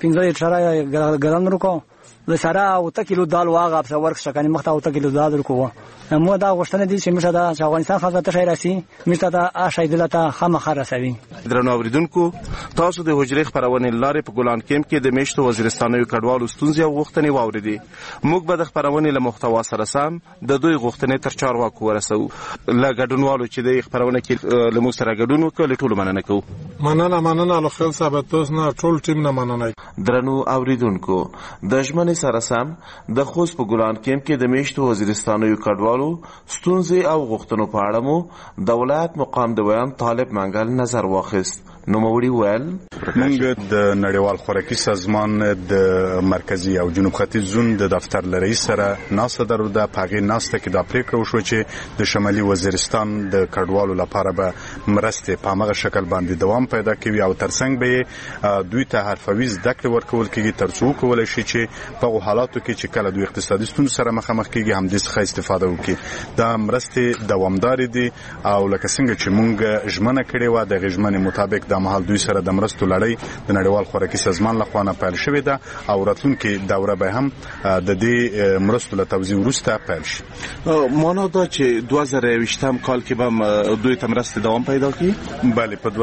15 ګرام رکو د سره او تکیلو دال واغه په ورک شکنه مخته او تکیلو دال ورکو مو دا غوښتنه دي چې مشه دا افغانستان خاصه شي راسي مشه دا اشای دلته خامخا راسوي درنو اوریدونکو تاسو د حجرې خبرونه لارې په ګولان کېم کې د میشتو وزیرستانوي کډوالو ستونزې او غوښتنې واوریدي موږ به د خبرونه له محتوا سره سم د دوی غوښتنې تر چارواکو ورسو ل ګډونوالو چې د خبرونه کې له موږ سره ګډون وکړي ټول مننه کوو مننه له خپل ثابت تاسو نه ټول ټیم نه مننه درنو اوریدونکو د ژمنې سره سم د خوست په ګولان کېم کې د میشتو وزیرستانوي کډوالو ستونزې او غوښتنو په اړه مو د ولایت مقام د بیان طالب منګل نظر واخیست نو موري ویل موږ د نړیوال خوراکي سازمان د مرکزی او جنوب ختیځ زون د دفتر رئیس سره ناسته درلوده په هغې ناسته کې دا پریکړه وشوه چې د شمالي وزیرستان د کډوالو لپاره به مرستې په همغه شکل باندې دوام پیدا کوي او ترڅنګ به دوی ته حرفوي زده کړې ورکول کېږي تر څو وکولی شي چې په هغو حالاتو کې چې کله دوی اقتصادي ستونزو سره مخامخ کېږي همدې څخه استفاده وکړي دا مرستې دوامدارې دي او لکه څنګه چې موږ ژمنه کړې وه د هغې ژمنې مطابق د مهال دوی سره د مرستو لړۍ د نړیوال خوراکي سازمان لخوا نه پیل شوې ده او راتلونکې دوره به هم د دې مرستو له توزیع وروسته پیل شي معنا دا چې 2020 کال کې به دوی ته مرستې دوام پیدا کړي بله په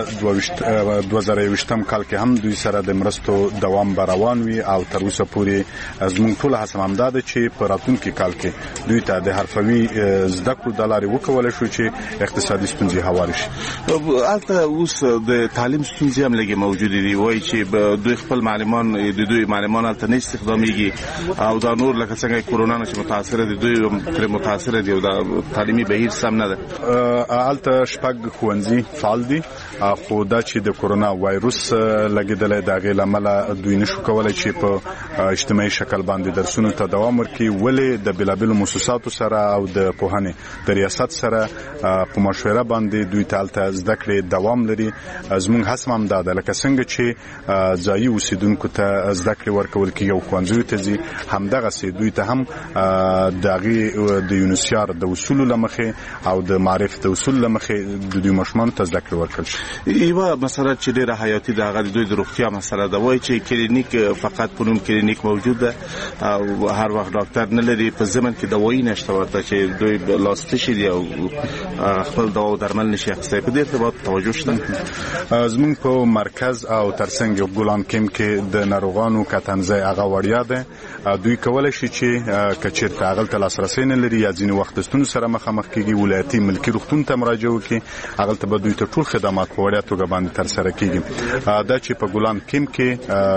2020 کال کې هم دوی سره د مرستو دوام به روان وي او تر اوسه پورې زموږ ټوله هڅه همدا ده چې په راتلونکي کال کې دوی ته د حرفوي زده کړو د لارې وکولی شو چې اقتصادي ستونزې هوارې شي هلته اوس د تعلیم ستونزې هم لږې موجودې دي وایي چې دوی خپل معلمان د دوی معلمان هلته نه استخدامیږي او دا نور لکه څنګه کرونا نه چې متاثره دي دوی هم ترې متاثره دي او دا تعلیمي بهیر سم نه ده هلته شپږ ښوونځي فعال دي خو دا چې د کرونا وایروس لګېدلی د هغې له امله دوی نشو کولی چې په اجتماعي شکل باندې درسونو ته دوام ورکړي ولې د بېلابېلو مؤسساتو سره او د پوهنې د ریاست سره په مشوره باندې دوی ته هلته زده کړې دوام لري زموږ هڅه هم دا ده لکه څنګه چې ځایي اوسېدونکو ته زده کړې ورکول کېږي او ښوونځیو ته ځي همدغسې دوی ته هم د هغې د یونیسیار د اصولو له مخې او د معرف د اصولو له مخې د دوی ماشومانو ته زده کړې ورکړل شي یوه مسله چې ډیره حیاتي ده هغه د دوی د روغتیا مسله ده. وایي چې کلینیک فقط په نوم کلینیک موجود ده او هر وخت ډاکټر نه لري، په ضمن کې دوايي نشته ورته چې دوی لاسته شي دي او خپل دوا او درمل نشي اخیستی. په دې ارتباط توجه شته. زموږ په مرکز او ترڅنګ ګلان کیم کې د ناروغانو کتنځای هغه وړیا ده. دوی کولای شي چې کچیرته هغه ته لاسرسي نه لري یا ځینې وخت ستونزو سره مخامخ کیږي، ولایتي ملکي روغتون ته مراجعه وکړي، هغه ته به دوی ته ټول خدمات په وړیا توګه باندې ترسره کیږي. دا چې په ګلان کیم کې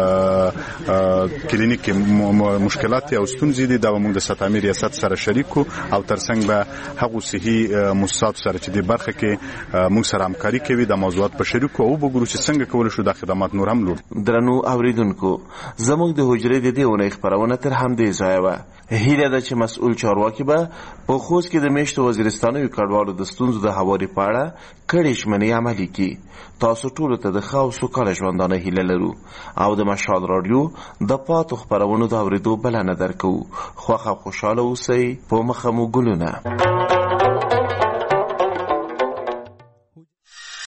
کلینیک کې مشکلات او ستونزې دي دا موږ د ستامي ریاست سره شریکو او ترڅنګ به هغه صحي مؤسسات سره چې د برخه کې موږ سره همکاري کوي د موضوعات په شریکو او وګورو چې څنګه کول شو د خدمات نور هم لوړ. درنو اوریدونکو، زموږ د حجرې د دې اونۍ خبرونه تر همدې ځایه وه. هیله ده چې مسؤل چارواکي به په خوست کې د میشتو وزیرستانوي کډوالو د ستونزو د هواري په اړه کړې ژمنې عملي کړي. تاسو ټولو ته د ښه او سوکاله ژوندانه هیله لرو او د مشال راډیو د پاتو خبرونو د اورېدو بلنه درکوو. خوښ او خوشحاله اوسئ. په مخه مو ګلونه.